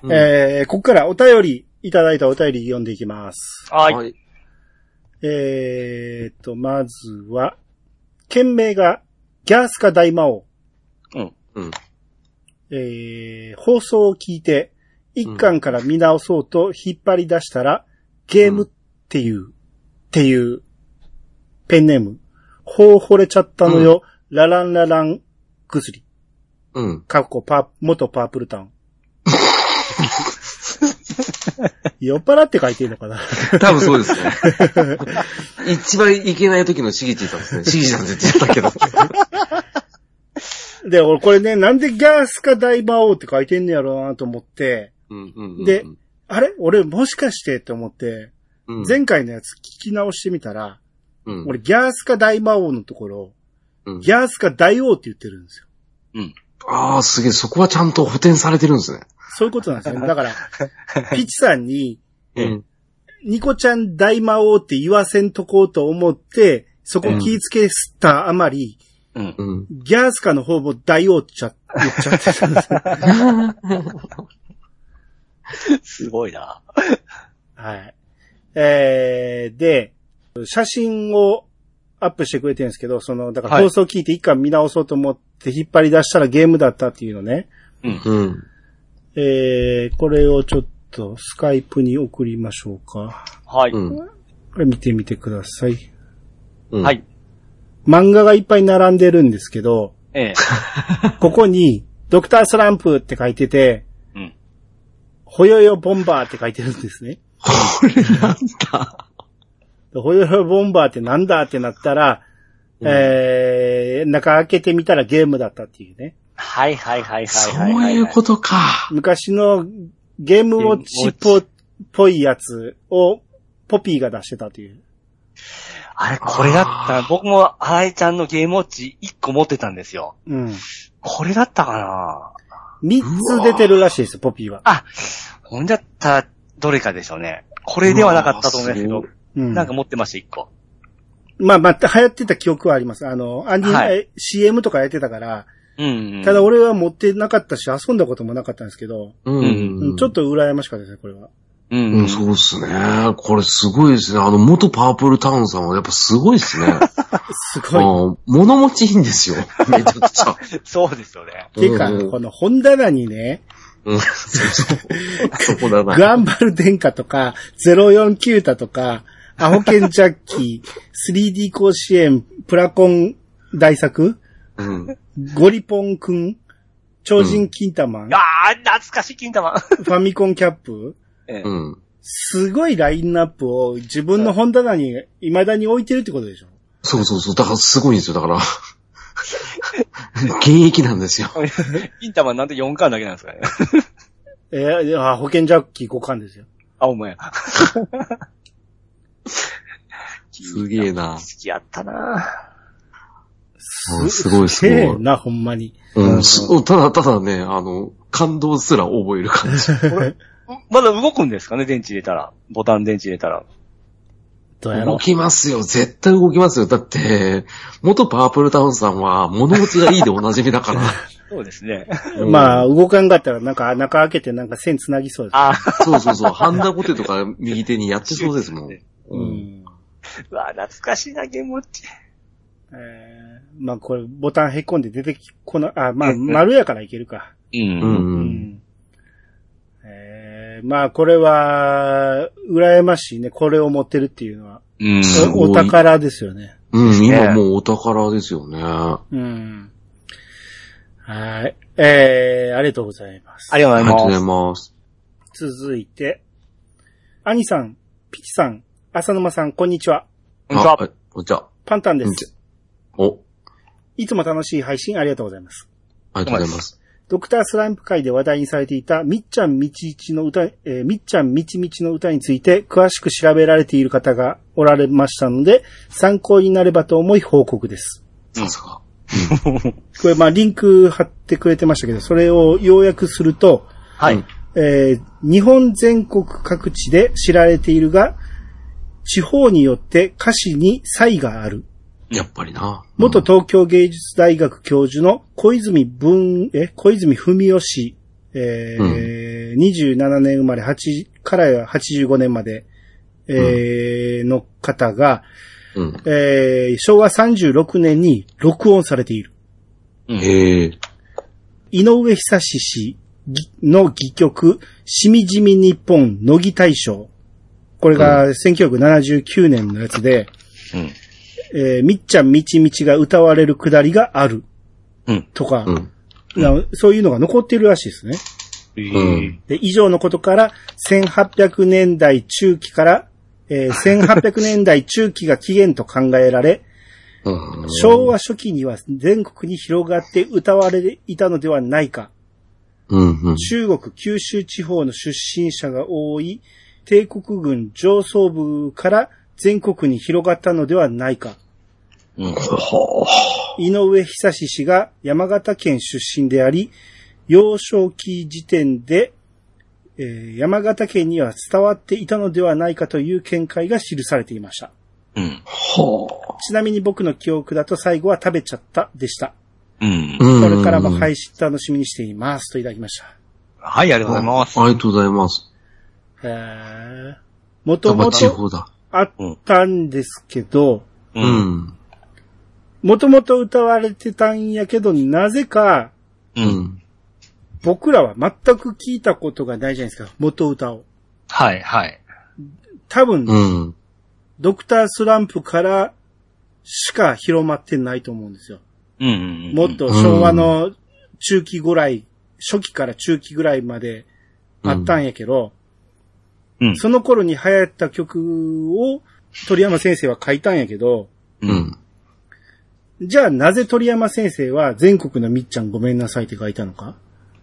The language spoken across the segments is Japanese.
ここからお便り、いただいたお便り読んでいきます。 はい。 まずは、件名が、ギャースカ大魔王。放送を聞いて、一巻から見直そうと引っ張り出したら、ゲームっていう、ペンネーム。ほう惚れちゃったのよ、ラランララン薬。元パープルタウン。酔っ払って書いてるのかな多分そうですね。一番いけない時のシゲチーさんですね。シゲチーさんって言っちゃったけど。 で、俺これね、なんでギャースカ大魔王って書いてんねやろうなと思って、で、あれ俺もしかしてって思って、前回のやつ聞き直してみたら、俺ギャースカ大魔王のところ、ギャースカ大王って言ってるんですよ。 ああ、すげえ、そこはちゃんと補填されてるんですね。 そういうことなんですよ。だから、ピチさんに、ニコちゃん大魔王って言わせんとこうと思って、そこ気ぃつけたあまり、ギャースカの方も大王って言っちゃってたんですよ。 すごいな。 はい。で、写真をアップしてくれてるんですけど、だから放送聞いて一回見直そうと思って引っ張り出したらゲームだったっていうのね。これをちょっとスカイプに送りましょうか。 はい。 これ見てみてください。 はい。 漫画がいっぱい並んでるんですけど、ここにドクタースランプって書いてて、ほよよボンバーって書いてるんですね。 これなんだほよよボンバーってなんだってなったら、中開けてみたらゲームだったっていうね。 はい。 そういうことか。 昔のゲームウォッチっぽいやつをポピーが出してたという。 あれ、これだったら、僕も新井ちゃんのゲームウォッチ1個持ってたんですよ。これだったかな 3つ出てるらしいですよ、ポピーは。 ほんだったら、どれかでしょうね。これではなかったと思いますけど、なんか持ってました、1個。まあ、流行ってた記憶はあります。CM とかやってたから、ただ俺は持ってなかったし、遊んだこともなかったんですけど、ちょっと羨ましかったですね、これは。 そうですね。これすごいですね。元パープルタウンさんはやっぱすごいですね。 すごい。 物持ちいいんですよ。めちゃくちゃ。 そうですよね。 てか、この本棚にね、 そこだな。 グアンバル電化とか、049タとか、アホケンジャッキー、3D 甲子園、プラコン大作、ゴリポンくん、超人キンタマン、 懐かしいキンタマン。 ファミコンキャップ、すごいラインナップを自分の本棚に未だに置いてるってことでしょ？そう。 だからすごいんですよ。だから。現役なんですよ。 キンタマンなんで4巻だけなんですかね。 保険ジャッキー5巻ですよ。 お前。 すげえな。 好きやったな。 すごいな、ほんまに。 ただね、感動すら覚える感じ。 まだ動くんですかね、電池入れたら。ボタン電池入れたら。 どうやろう。 動きますよ。絶対動きますよ。だって、元パープルタウンさんは物持ちがいいでおなじみだから。 そうですね。 まあ、動かんかったらなんか中開けてなんか線繋ぎそうです、 ね。そう。ハンダゴテとか右手にやってそうですもん。 うわ、懐かしいな、ゲームウォッチ。 まあこれボタンへっこんで出てまあ丸やからいけるか。まあこれは、羨ましいね。これを持ってるっていうのは。お宝ですよね。 今もうお宝ですよね。 はい。ありがとうございます。 ありがとうございます。 続いて、アニさん、ピチさん、浅沼さん、こんにちは。 こんにちは。 こんにちは。 パンタンです。いつも楽しい配信ありがとうございます。 ありがとうございます。 ドクタースランプ会で話題にされていたみっちゃんみちの歌について詳しく調べられている方がおられましたので、参考になればと思い報告です。 さすが。 これリンク貼ってくれてましたけど、それを要約すると、日本全国各地で知られているが、地方によって歌詞に差異がある。 やっぱりな。 元東京芸術大学教授の小泉文雄氏、 27年生まれから85年まで、の方が、昭和36年に録音されている。井上久志氏の戯曲、しみじみ日本乃木大賞。これが1979年のやつで、みっちゃんみちみちが歌われるくだりがある。とか、そういうのが残っているらしいですね。で以上のことから、1800年代中期から、1800年代中期が起源と考えられ、昭和初期には全国に広がって歌われていたのではないか。中国、九州地方の出身者が多い帝国軍上層部から全国に広がったのではないか。井上久志氏が山形県出身であり、幼少期時点で、山形県には伝わっていたのではないかという見解が記されていました。ちなみに僕の記憶だと最後は食べちゃったでした。これからも配信楽しみにしていますといただきました。 はい、ありがとうございます。 ありがとうございます。 もともとあったんですけど、もともと歌われてたんやけど、なぜか、僕らは全く聞いたことがないじゃないですか、元歌を。 はい、はい。 多分、ドクタースランプからしか広まってないと思うんですよ。もっと昭和の中期ぐらい、初期から中期ぐらいまであったんやけど、その頃に流行った曲を鳥山先生は書いたんやけど、じゃあなぜ鳥山先生は全国のみっちゃんごめんなさいって書いたのか？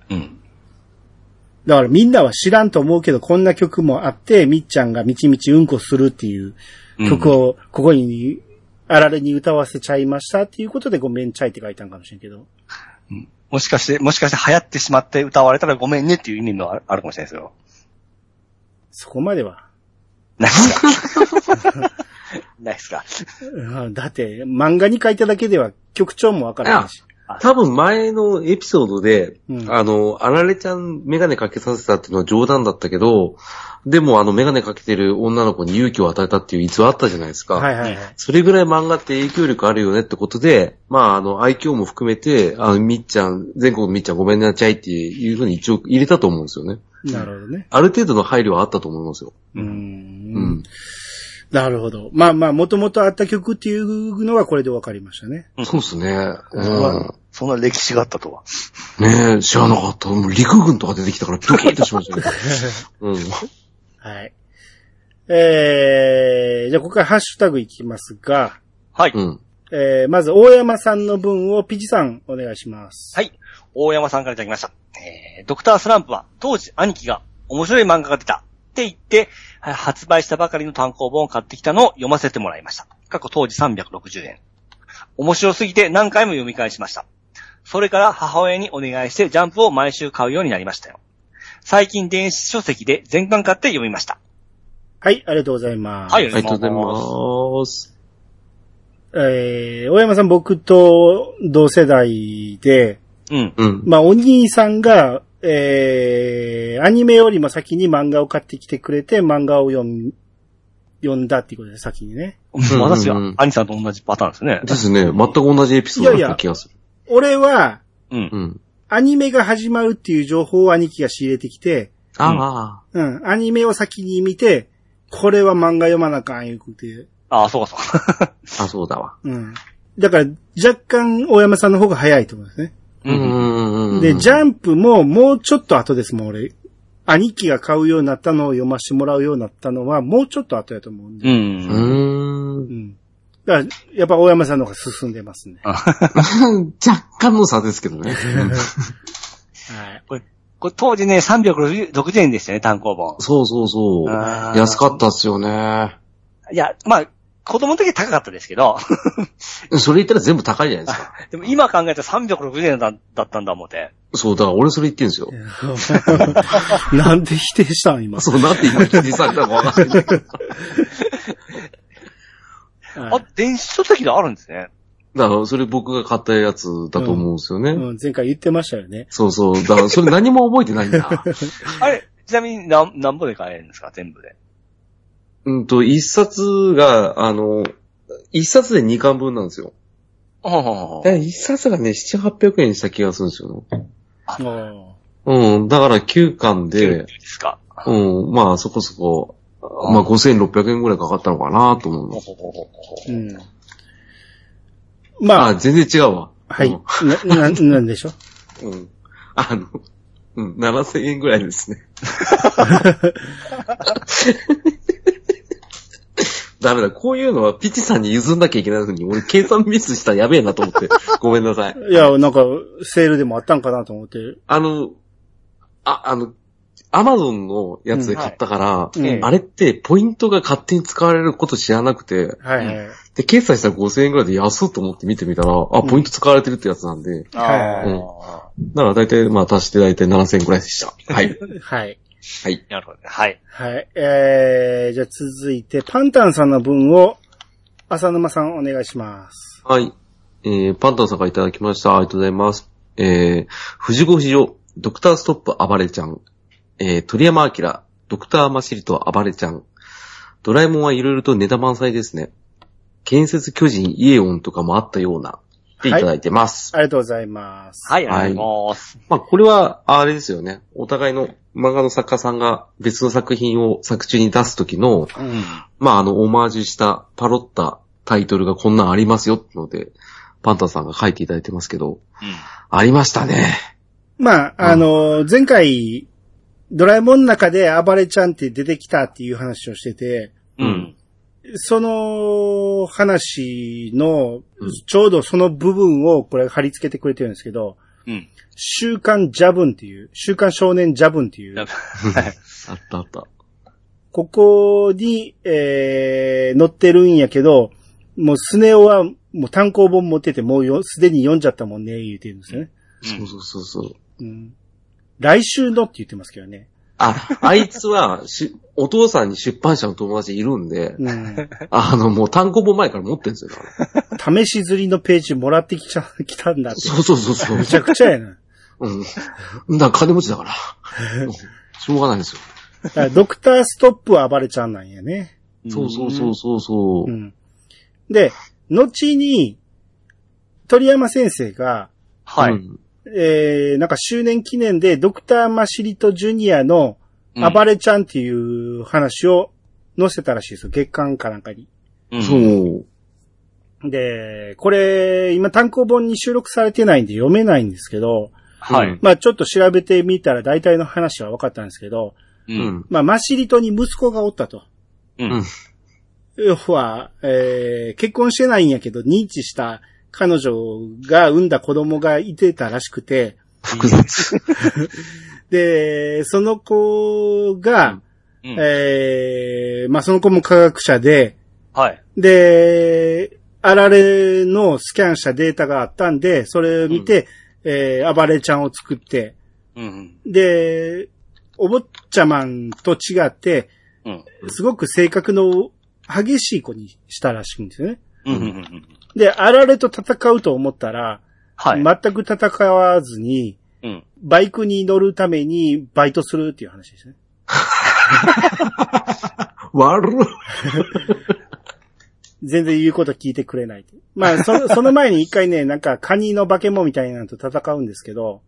だからみんなは知らんと思うけど、こんな曲もあって、みっちゃんがみちみちうんこするっていう曲をここにあられに歌わせちゃいましたっていうことでごめんちゃいって書いたんかもしれんけど。 もしかして流行ってしまって歌われたらごめんねっていう意味のあるかもしれないですよ。 そこまでは。 ないっすかないっすかだって、漫画に書いただけでは曲調もわからないし。 多分前のエピソードで、あられちゃんメガネかけさせたっていうのは冗談だったけど、でもメガネかけてる女の子に勇気を与えたっていう逸話あったじゃないですか。それぐらい漫画って影響力あるよねってことで、愛嬌も含めて、みっちゃん、全国のみっちゃんごめんなさいっていうふうに一応入れたと思うんですよね。 なるほどね。 ある程度の配慮はあったと思いますよ。 なるほど。もともとあった曲っていうのはこれで分かりましたね。 そうですね。 そんな歴史があったとは。 ねえ、知らなかった。もう陸軍とか出てきたからドキッとしましたね。 はい。じゃあここからハッシュタグいきますが。 はい。 まず大山さんの分をピチさんお願いします。 はい。大山さんからいただきました。ドクタースランプは当時兄貴が面白い漫画が出たって言って発売したばかりの単行本を買ってきたのを読ませてもらいました。過去当時360円。面白すぎて何回も読み返しました。それから母親にお願いしてジャンプを毎週買うようになりましたよ。最近電子書籍で全巻買って読みました。 はい、ありがとうございます。 はい、ありがとうございます。 大山さん僕と同世代で、お兄さんが、アニメよりも先に漫画を買ってきてくれて、漫画を読んだっていうことで、先にね。 私は、兄さんと同じパターンですね。 ですね。全く同じエピソードだった気がする。 俺は、アニメが始まるっていう情報を兄貴が仕入れてきて、アニメを先に見て、これは漫画読まなあかん、いうことで。 そうか。 そうだわ。 だから、若干、大山さんの方が早いと思いますね。で、ジャンプももうちょっと後ですもん、俺。兄貴が買うようになったのを読ませてもらうようになったのは、もうちょっと後やと思うんで。だから、やっぱ大山さんの方が進んでますね。 若干の差ですけどね。 これ当時ね、360円でしたね、単行本。 そう。安かったっすよね。 いや、子供の時は高かったですけど。 それ言ったら全部高いじゃないですか。 でも今考えたら360円だったんだ思って。 そう、だから俺それ言ってんですよ。 なんで否定したん今。 そう、なんで今否定されたのかわかんないけど。 電子書籍であるんですね。 だから、それ僕が買ったやつだと思うんですよね。 前回言ってましたよね。 そうそう。だから、それ何も覚えてないんだ。 あれ、ちなみに何ぼで買えるんですか、全部で。 一冊が、一冊で2巻分なんですよ。一冊がね、7、800円した気がするんですよね。だから9巻で、まあそこそこ、まあ5600円ぐらいかかったのかなと思うの。まあ、全然違うわ。 はい。なんでしょ 7000円ぐらいですね。ダメだ。こういうのはピチさんに譲んなきゃいけないのに、俺計算ミスしたらやべえなと思って。ごめんなさい。 いや、なんか、セールでもあったんかなと思って。 アマゾンのやつで買ったから、あれってポイントが勝手に使われること知らなくて、で、決済したら5000円ぐらいで安いと思って見てみたら、ポイント使われてるってやつなんで、だから大体、まあ足して大体7000円ぐらいでした。はい。 はい。 はい。なるほど。はい。 はい。じゃあ続いて、パンタンさんの分を、浅沼さんお願いします。 はい。パンタンさんからいただきました。ありがとうございます。藤子不二雄、ドクターストップ暴れちゃん。鳥山明、ドクターマシリと暴れちゃん。ドラえもんはいろいろとネタ満載ですね。建設巨人イエオンとかもあったような。っていただいてます。 ありがとうございます。 はい、ありがとうございます。 まあ、これは、あれですよね。お互いの漫画の作家さんが別の作品を作中に出すときの、まあ、オマージュしたパロったタイトルがこんなんありますよってので、パンタンさんが書いていただいてますけど、ありましたね。 まあ、前回、ドラえもんの中で暴れちゃんって出てきたっていう話をしてて、その話の、ちょうどその部分をこれ貼り付けてくれてるんですけど、週刊ジャブンっていう、週刊少年ジャブンっていう。あったあった。 ここに、載ってるんやけど、もうスネ夫はもう単行本持っててもうすでに読んじゃったもんね、言うてるんですよね。 そう。 来週のって言ってますけどね。 あいつは、お父さんに出版社の友達いるんで、もう単行本前から持ってるんですよ。 試し刷りのページもらってきたんだって。 そう。 めちゃくちゃやな。 だから金持ちだから。しょうがないですよ。ドクターストップは暴れちゃんなんやね。 そう。 で、後に、鳥山先生が、なんか周年記念でドクターマシリトジュニアの暴れちゃんっていう話を載せたらしいですよ。月刊かなんかに。 そう。 で、これ、今単行本に収録されてないんで読めないんですけど、まあちょっと調べてみたら大体の話は分かったんですけど、まあマシリトに息子がおったと。要は、結婚してないんやけど認知した彼女が産んだ子供がいてたらしくて。 複雑。 で、その子が、まあ、その子も科学者で、で、あられのスキャンしたデータがあったんで、それを見て、暴れちゃんを作って、で、お坊ちゃまんと違って、すごく性格の激しい子にしたらしいんですよね。で、あられと戦うと思ったら、全く戦わずに、バイクに乗るためにバイトするっていう話ですね。 悪っ。 全然言うこと聞いてくれない。まあ、その前に一回ね、なんかカニの化け物みたいなのと戦うんですけど、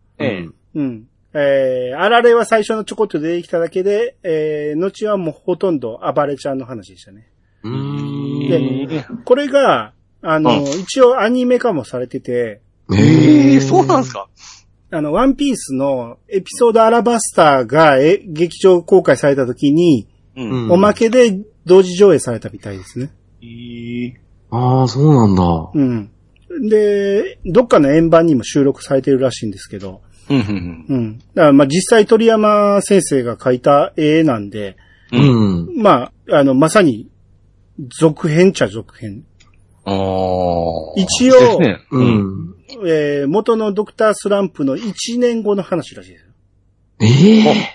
あられは最初のちょこっと出てきただけで、後はもうほとんど暴れちゃんの話でしたね。で、これが、一応アニメ化もされてて。 そうなんですか？ ワンピースのエピソードアラバスターが劇場公開された時に、おまけで同時上映されたみたいですね。 ああ、そうなんだ。 で、どっかの円盤にも収録されてるらしいんですけど。だからまあ実際鳥山先生が描いた絵なんで、まあ、まさに続編っちゃ続編。一応、元のドクタースランプの1年後の話らしいですよ。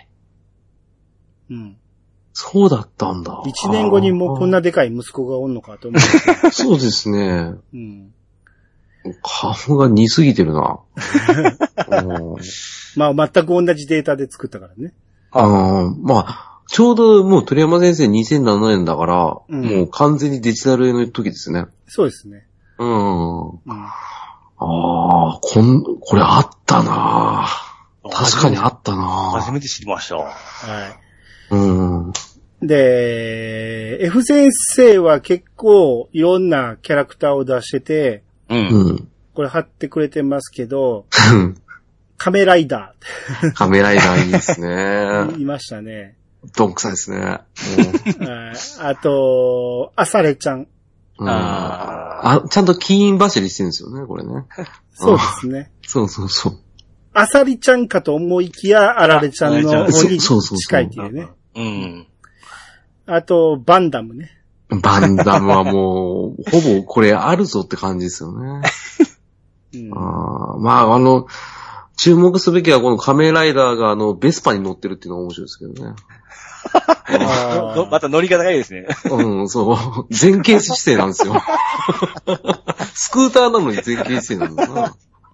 そうだったんだ。 1年後にもうこんなでかい息子がおんのかと思って。 そうですね。 顔が似すぎてるな。 まあ、全く同じデータで作ったからね。 まあ、ちょうどもう鳥山先生2007年だから、もう完全にデジタルの時ですね。 そうですね。 これあったな確かにあったな初めて知りました。はい。 で、F 先生は結構いろんなキャラクターを出してて、これ貼ってくれてますけど、カメライダー。カメライダーいいですね。 いましたね。 どんくさいですね。 あと、アサレちゃん。 ちゃんとキーン走りしてるんですよね、これね。 そうですね。 そうそうそう。 アサリちゃんかと思いきや、アラレちゃんの方に近いっていうね。あと、バンダムね。 バンダムはもう、ほぼこれあるぞって感じですよね。まあ、注目すべきはこの仮面ライダーがベスパに乗ってるっていうのが面白いですけどね。 また乗り方がいいですね。 そう。前傾姿勢なんですよ。スクーターなのに前傾姿勢なんだな。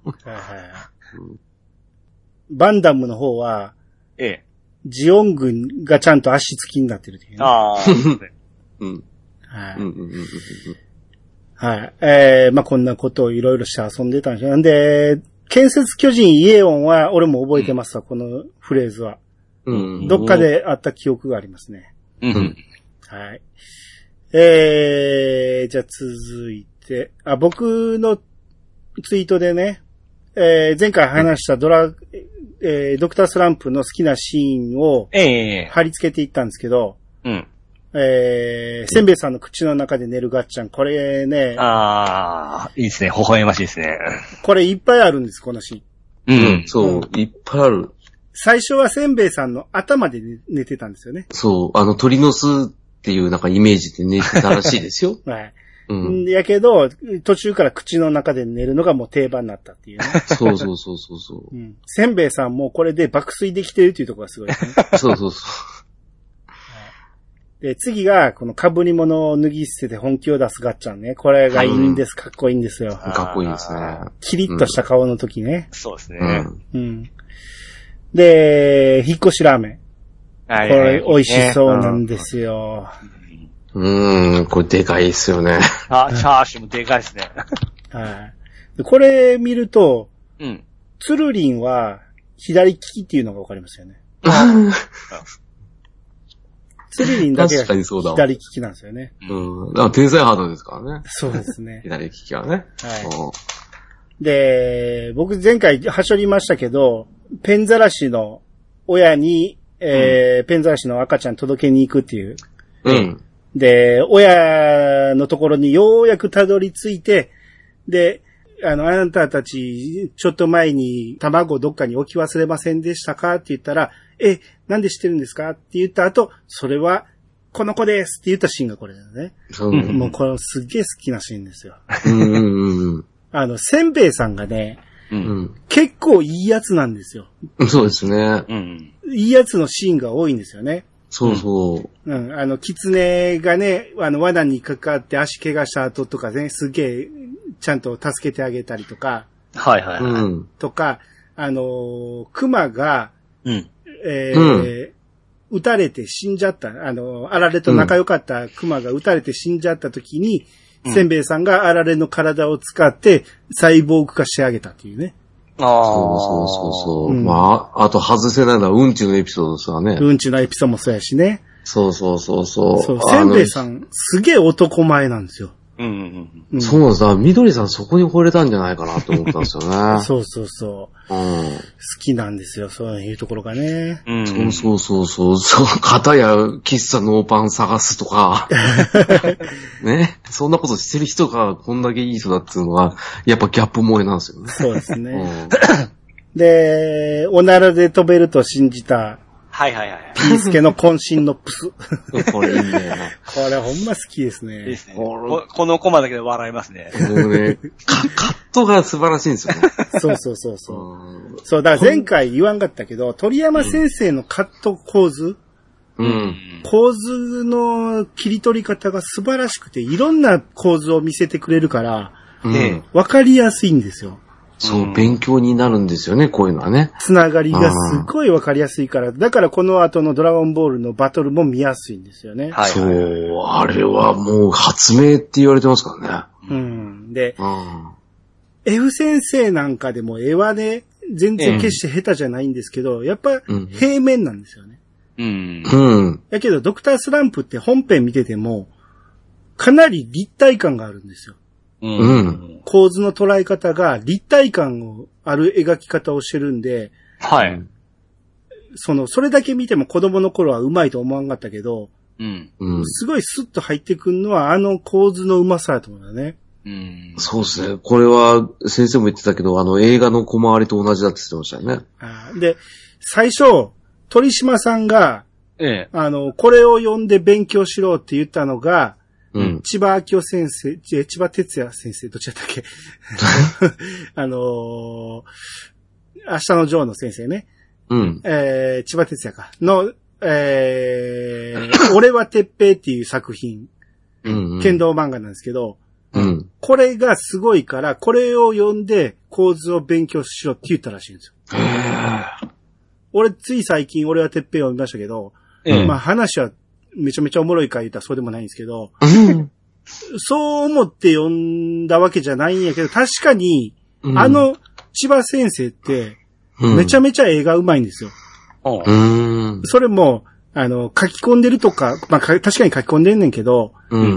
バンダムの方は、ジオン軍がちゃんと足つきになってるっていうね。まあ、こんなことをいろいろして遊んでたんですよ。んで、建設巨人イエオンは俺も覚えてますわ、このフレーズは。どっかであった記憶がありますね。はい。じゃあ続いて、僕のツイートでね、前回話したドクタースランプの好きなシーンを貼り付けていったんですけど、せんべいさんの口の中で寝るガッチャン、これね。 いいですね。微笑ましいですね。 これいっぱいあるんです、このシーン。そう、いっぱいある。 最初はせんべいさんの頭で寝てたんですよね。 そう、鳥の巣っていうなんかイメージで寝てたらしいですよ。 はい。やけど、途中から口の中で寝るのがもう定番になったっていうね。 そう。 せんべいさんもこれで爆睡できてるっていうところがすごいですね。 そう。 で、次が、この被り物を脱ぎ捨てて本気を出すガッチャンね。これがいいんです。かっこいいんですよ。 かっこいいですね。 キリッとした顔の時ね。 そうですね。 で、引っ越しラーメン。これ美味しそうなんですよ。 これでかいですよね。 チャーシューもでかいですね。 はい。これ見ると、ツルリンは左利きっていうのがわかりますよね。ツルリンだけが左利きなんですよね。 天才ハードですからね。 そうですね。 左利きはね。 はい。で、僕前回はしょりましたけど、ペンザラシの親に、ペンザラシの赤ちゃん届けに行くっていう。で、親のところにようやくたどり着いて、で、あなたたち、ちょっと前に卵どっかに置き忘れませんでしたかって言ったら、なんで知ってるんですかって言った後、それは、この子ですって言ったシーンがこれだよね。もうこれすっげえ好きなシーンですよ。せんべいさんがね、結構いいやつなんですよ。 そうですね。 いいやつのシーンが多いんですよね。 そう。 狐がね、罠にかかって足怪我した後とかね、すげえ、ちゃんと助けてあげたりとか。とか、熊が、撃たれて死んじゃった。あられと仲良かった熊が撃たれて死んじゃった時に、せんべいさんがあられの体を使ってサイボーグ化してあげたっていうね。 そう。まあ、あと外せないのはうんちのエピソードですわね。 うんちのエピソードもそうやしね。 そう。 せんべいさん、すげえ男前なんですよ。 そうさ、みどりさんそこに惚れたんじゃないかなと思ったんですよね。 そう。好きなんですよ、そういうところがね。 そう。片や喫茶ノーパン探すとか。ね。そんなことしてる人がこんだけいい人だっていうのは、やっぱギャップ萌えなんですよね。 そうですね。で、おならで飛べると信じた。ピースケの渾身のプス。 これいいね。 これほんま好きですね。 ですね。このコマだけで笑いますね。 カットが素晴らしいんですよね。 そう。そう、だから前回言わんかったけど、鳥山先生のカット構図、構図の切り取り方が素晴らしくて、いろんな構図を見せてくれるから、 わかりやすいんですよ。 そう、勉強になるんですよね、こういうのはね。 つながりがすごいわかりやすいから、だからこの後のドラゴンボールのバトルも見やすいんですよね。 はい。そう、あれはもう発明って言われてますからね。で、F 先生なんかでも絵はね、全然決して下手じゃないんですけど、やっぱ平面なんですよね。だけど、ドクタースランプって本編見てても、かなり立体感があるんですよ。構図の捉え方が立体感をある描き方をしてるんで、 はい。 それだけ見ても子供の頃は上手いと思わんかったけど、すごいスッと入ってくるのはあの構図の上手さだと思うんだね。 そうですね。これは先生も言ってたけど、映画の小回りと同じだって言ってましたよね。 で、最初、鳥島さんが、これを読んで勉強しろって言ったのが、千葉明夫先生、千葉哲也先生、どっちだったっけ明日のジョーの先生ね。千葉哲也か。の、俺は鉄平っていう作品、剣道漫画なんですけど、これがすごいから、これを読んで構図を勉強しろって言ったらしいんですよ。俺、つい最近俺は鉄平を見ましたけど、まあ話はめちゃめちゃおもろいか言ったらそうでもないんですけど、そう思って読んだわけじゃないんやけど、確かに、千葉先生って、めちゃめちゃ絵が上手いんですよ。それも、書き込んでるとか、まあ、確かに書き込んでんねんけど、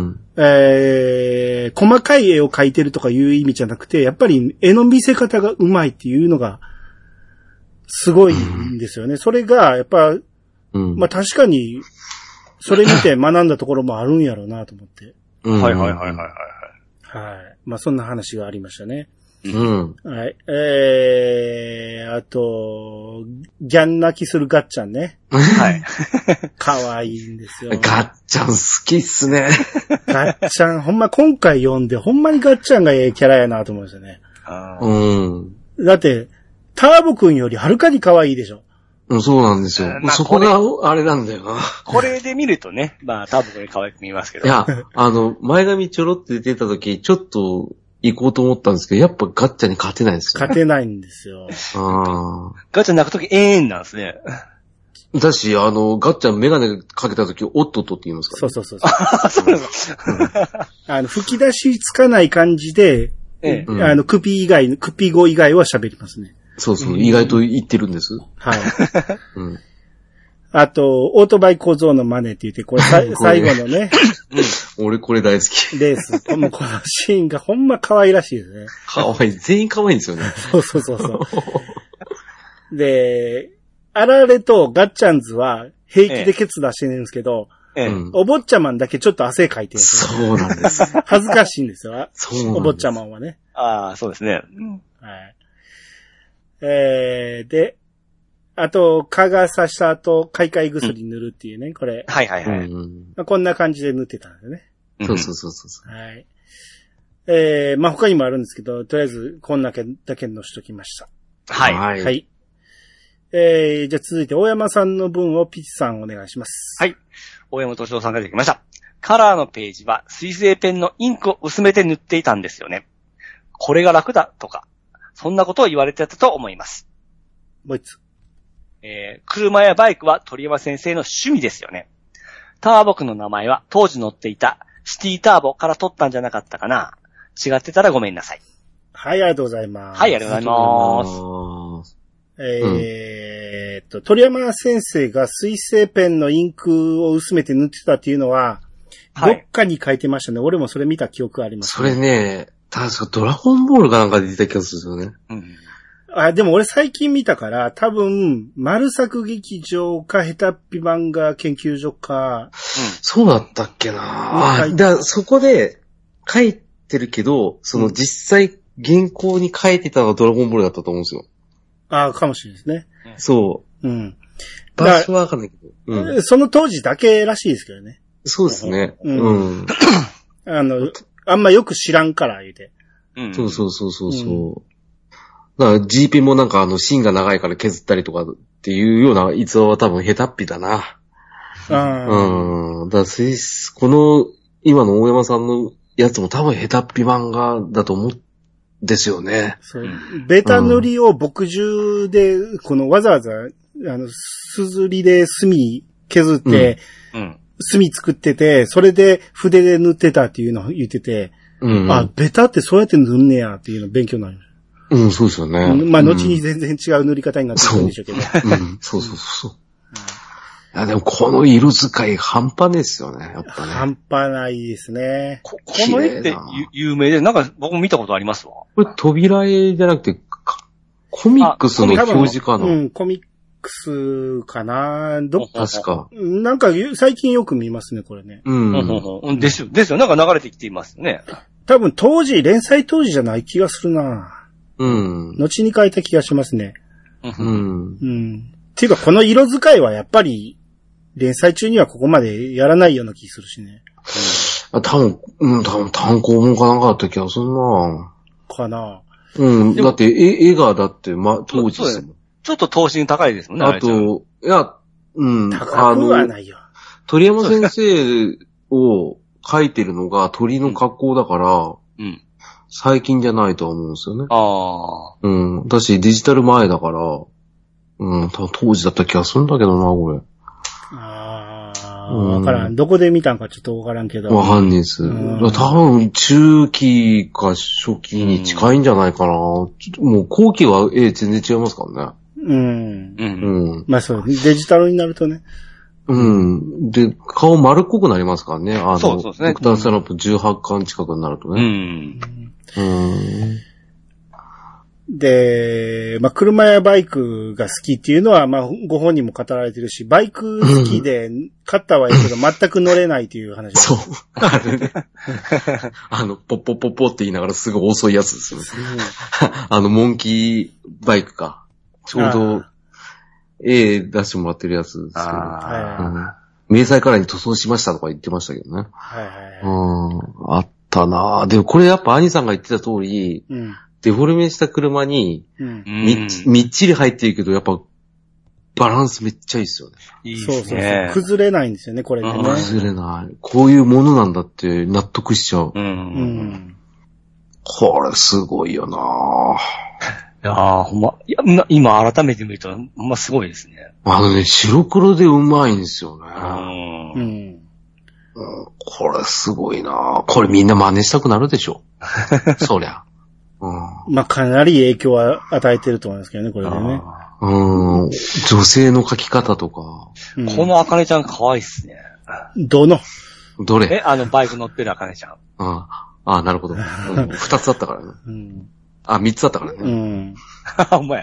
細かい絵を描いてるとかいう意味じゃなくて、やっぱり絵の見せ方が上手いっていうのが、すごいんですよね。それが、やっぱ、まあ、確かに、それ見て学んだところもあるんやろうなと思って。 はい。はい。 まあ、そんな話がありましたね。はい。あと、ギャン泣きするガッチャンね。 はい。 かわいいんですよ。 ガッチャン好きっすね。 ガッチャン、ほんま今回読んで、ほんまにガッチャンがええキャラやなと思いましたね。だって、ターボくんよりはるかに可愛いでしょ。 そうなんですよ。そこがあれなんだよな。 これで見るとね、まあ、ターボくんより可愛く見えますけど。 いや、前髪ちょろって出た時、ちょっと、行こうと思ったんですけど、やっぱガッチャに勝てないんですよ。 勝てないんですよ。 ガッチャ泣くときなんですね。 だし、ガッチャメガネかけたとき、おっとっとって言いますから、 ね。そう。そうなんです。吹き出しつかない感じで、クピ語以外は喋りますね。 そう、意外と言ってるんです。 はい。あと、オートバイ小僧の真似って言って、これ最後のね。 俺これ大好き。 レース。このシーンがほんま可愛らしいですね。 可愛い。全員可愛いんですよね。 そう。で、あられとガッチャンズは平気でケツ出してるんですけど、お坊ちゃまんだけちょっと汗かいてるんですよ。そうなんです。 恥ずかしいんですよ。お坊ちゃまんはね。 そうですね。 はい。で、あと、蚊が刺した後、快快薬塗るっていうね、これ。 はい。 まあ、こんな感じで塗ってたんですね。 そう。 はい。まあ、他にもあるんですけど、とりあえず、こんだけのしときました。 はい。 じゃあ続いて、大山さんの分をピチさんお願いします。 はい。大山敏夫さんが出てきました。カラーのページは水性ペンのインクを薄めて塗っていたんですよね。これが楽だとか、そんなことを言われてたと思います。 もう一つ。 車やバイクは鳥山先生の趣味ですよね。ターボくんの名前は当時乗っていたシティターボから取ったんじゃなかったかな。違ってたらごめんなさい。 はい、ありがとうございます。 はい、ありがとうございます。 鳥山先生が水性ペンのインクを薄めて塗ってたっていうのは、どっかに書いてましたね。俺もそれ見た記憶あります、 それね、確かドラゴンボールかなんかで出た気がするんですよね。でも俺最近見たから、多分、丸作劇場かヘタッピ漫画研究所か。 そうだったっけなそこで書いてるけど、実際原稿に書いてたのがドラゴンボールだったと思うんですよ。 かもしれないですね。 そう。場所はわかんないけど。その当時だけらしいですけどね。 そうですね。 あんまよく知らんから言うて。 そう。だから GP もなんか芯が長いから削ったりとかっていうような逸話は多分ヘタッピだな。だからこの今の大山さんのやつも多分ヘタっぴ漫画だと思うんですよね。 そう。ベタ塗りを墨汁で、わざわざ、すずりで墨削って、墨作ってて、それで筆で塗ってたっていうのを言ってて、ベタってそうやって塗んねやっていうの勉強になる。 そうですよね。 まあ、後に全然違う塗り方になってくるんでしょうけど。 そう。いや、でもこの色使い半端ないですよね、やっぱね。 半端ないですね。 この絵って有名で、なんか僕も見たことありますわ。 これ扉絵じゃなくて、コミックスの表示かな。 コミックスかな。 確か。 なんか最近よく見ますね、これね。 ですよ。なんか流れてきていますね。 多分連載当時じゃない気がするな。後に書いた気がしますね。っていうか、この色使いはやっぱり、連載中にはここまでやらないような気するしね。 多分単行本かなんかだった気がするな。 かな。 だって、絵がだって、当時ですもん。 ちょっと等身高いですもんね。 あと、いや、 高くはないよ。 鳥山先生を描いてるのが鳥の格好だから、最近じゃないとは思うんですよね。だし、デジタル前だから、多分当時だった気がするんだけどな、これ。 わからん。どこで見たんかちょっとわからんけど。 わかんないです。多分、中期か初期に近いんじゃないかな。もう後期は全然違いますからね。 まあそう、デジタルになるとね。 で、顔丸っこくなりますからね。 そうですね。 ドクターストラップ18巻近くになるとね。 で、まあ、車やバイクが好きっていうのは、まあ、ご本人も語られてるし、バイク好きで、買ったはいいけど、全く乗れないっていう話。 そう。あれね。ポッポッポッポって言いながらすごい遅いやつですよね。モンキーバイクか。ちょうど、出してもらってるやつですけど。迷彩カラーに塗装しましたとか言ってましたけどね。あったなぁ。でもこれやっぱ兄さんが言ってた通り、デフォルメした車に、みっちり入ってるけど、やっぱ、バランスめっちゃいいですよね。 いいですね。 そう。崩れないんですよね、これね。 崩れない。こういうものなんだって納得しちゃう。これすごいよなぁ。 いやー、ほんま、今改めて見ると、ほんますごいですね。 白黒でうまいんですよね。これすごいなぁ。これみんな真似したくなるでしょ。そりゃ。 まあ、かなり影響は与えてると思いますけどね、これでね。 女性の描き方とか。 この茜ちゃん可愛いっすね。 どれバイク乗ってる茜ちゃん。 なるほど。二つだったからね。三つだったからね。 ほんまや。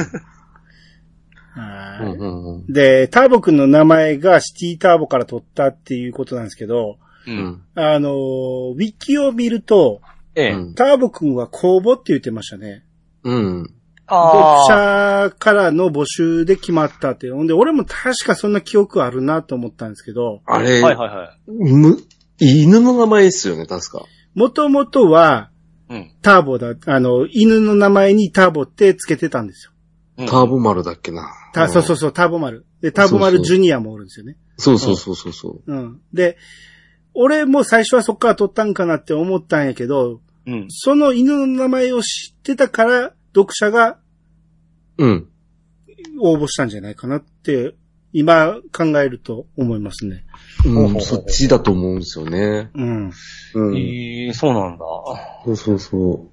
で、ターボくんの名前がシティターボから取ったっていうことなんですけど、ウィキを見ると、ターボくんは公募って言ってましたね。読者からの募集で決まったって。ほんで、俺も確かそんな記憶あるなと思ったんですけど。 あれ、犬の名前ですよね、確か。 もともとは、ターボだ、犬の名前にターボってつけてたんですよ。ターボ丸だっけな。 そう、ターボ丸。で、ターボ丸ジュニアもおるんですよね。 そう。 で、俺も最初はそっから取ったんかなって思ったんやけど、その犬の名前を知ってたから、読者が、応募したんじゃないかなって、今考えると思いますね。 そっちだと思うんですよね。 そうなんだ。 そう。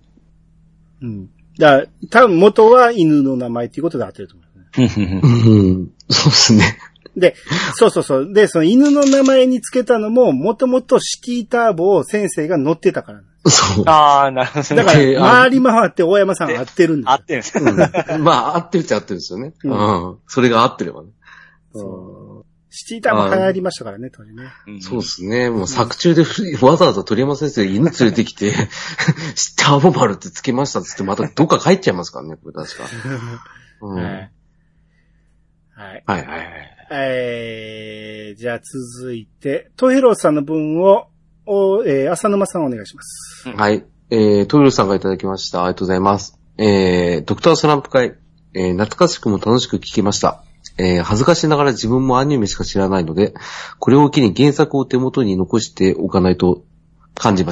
だから、多分元は犬の名前っていうことで合ってると思いますね。 そうですね。 で、そう。で、その犬の名前につけたのも、もともとシティターボを先生が乗ってたから。 そう。 なるほどね。 だから、回り回って大山さん合ってるんですよ。 合ってるんですまあ、合ってるっちゃ合ってるんですよね。それが合ってればね。 シティターボ流行りましたからね、当時ね。 そうですね。もう作中でわざわざ鳥山先生犬連れてきて、ターボ丸ってつけましたっつってまたどっか帰っちゃいますからね、これ確か。 じゃあ続いて、トヘロさんの分を、浅沼さんお願いします。 はい。トヘロさんがいただきました。ありがとうございます。ドクタースランプ会、懐かしくも楽しく聞けました。恥ずかしながら自分もアニメしか知らないので、これを機に原作を手元に残しておかないと感じました。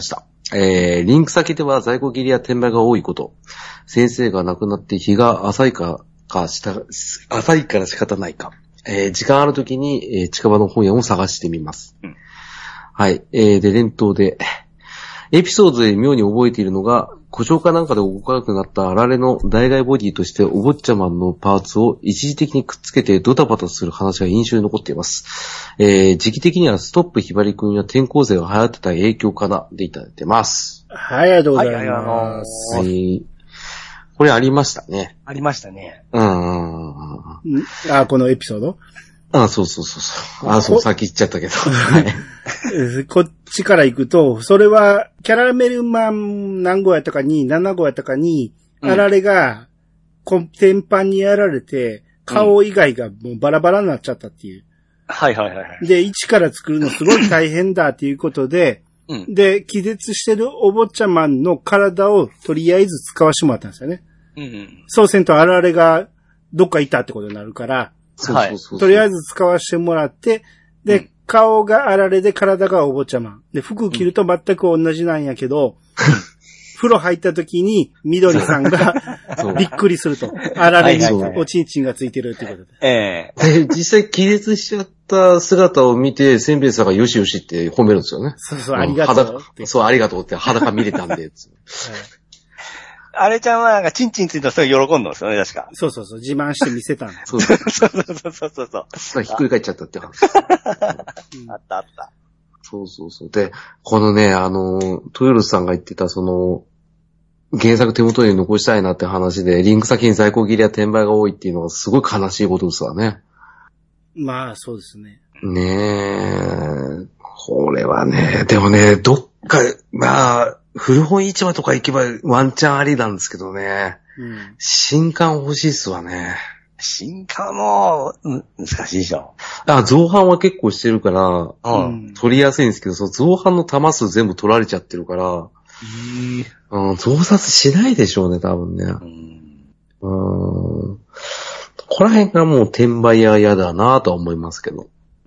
リンク先では在庫切りや転売が多いこと。先生が亡くなって日が浅いから仕方ないか。時間あるときに、近場の本屋を探してみます。うん、はい。で、連投で、エピソードで妙に覚えているのが、故障かなんかで動かなくなったあられの代替ボディとしてお坊ちゃまのパーツを一時的にくっつけてドタバタする話が印象に残っています。時期的にはストップひばりくんや転校生が流行ってた影響かなでいただいてます。 はい、ありがとうございます。 はい、これありましたね。 ありましたね。 このエピソード？ そう。先言っちゃったけど。はい。 こっちから行くと、それは、キャラメルマン何号やったかに、7号やったかに、あられが、天板にやられて、顔以外がもうバラバラになっちゃったっていう。 はい。 で、一から作るのすごい大変だっていうことで、で、気絶してるお坊ちゃまの体をとりあえず使わしてもらったんですよね。そうせんとあられがどっかいたってことになるから、 そう。 とりあえず使わしてもらって、で、顔があられで体がお坊ちゃま。で、服着ると全く同じなんやけど、風呂入った時に緑さんがびっくりすると。あられにおちんちんがついてるってことで。実際気絶しちゃった姿を見て、せんべいさんがよしよしって褒めるんですよね。 そう、ありがとうって。 そう、ありがとうって裸見れたんで。 あれちゃんはなんかチンチンついたらすごい喜んだんですよね、確か。 そう。自慢して見せたんだ。 そう。ひっくり返っちゃったって話。 あった。 そう。で、このね、トヨルさんが言ってた原作手元に残したいなって話で、リンク先に在庫切りや転売が多いっていうのはすごい悲しいことですわね。 まあ、そうですね。 ねえ。これはね、でもね、どっか、まあ、古本市場とか行けばワンチャンありなんですけどね。新刊欲しいっすわね。 新刊も、難しいでしょ。 造版は結構してるから、取りやすいんですけど、造版の玉数全部取られちゃってるから、増刷しないでしょうね、多分ね。ここら辺がもう転売屋嫌だなとは思いますけど。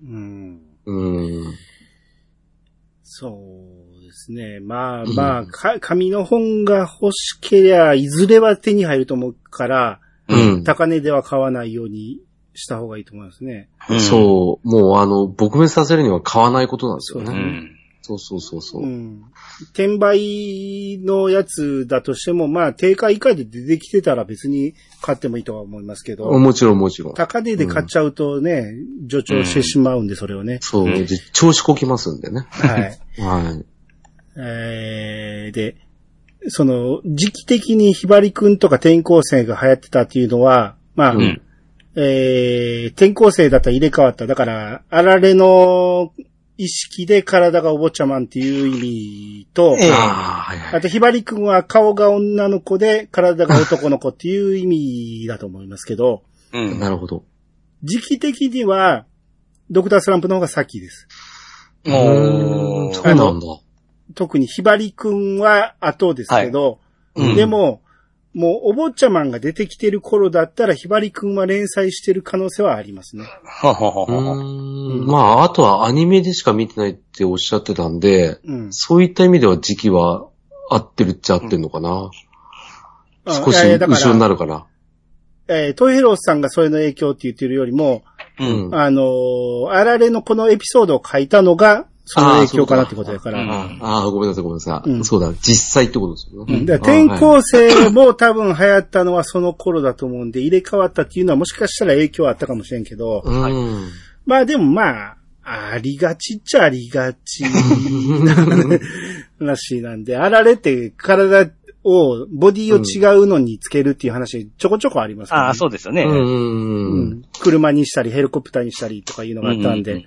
そうですね。まあ、紙の本が欲しけりゃ、いずれは手に入ると思うから、高値では買わないようにした方がいいと思いますね。 そう。もう撲滅させるには買わないことなんですよね。そう。 転売のやつだとしても、まあ、定価以下で出てきてたら別に買ってもいいとは思いますけど。 もちろん。 高値で買っちゃうとね、助長してしまうんで、それをね。 そう。調子こきますんでね。 はい。で、時期的にひばりくんとか転校生が流行ってたっていうのは、まあ、転校生だったら入れ替わった。だから、あられの意識で体がお坊ちゃまんっていう意味と、あとひばりくんは顔が女の子で体が男の子っていう意味だと思いますけど、 なるほど。 時期的には、ドクタースランプの方が先です。 そうなんだ。 特にひばりくんは後ですけど、でも、もうお坊ちゃまんが出てきてる頃だったらひばりくんは連載してる可能性はありますね。 まあ、あとはアニメでしか見てないっておっしゃってたんで、そういった意味では時期は合ってるっちゃ合ってるのかな。少し後ろになるかな。 トイヘロスさんがそれの影響って言ってるよりも、あられのこのエピソードを書いたのが、その影響かなってことだから。 ごめんなさい。そうだ、実際ってことですよね。 転校生も多分流行ったのはその頃だと思うんで、入れ替わったっていうのはもしかしたら影響あったかもしれんけど、まあでもまあ、ありがちっちゃありがちな話なんで、あられって体を、ボディを違うのにつけるっていう話ちょこちょこありますからね。 そうですよね。 車にしたりヘリコプターにしたりとかいうのがあったんで。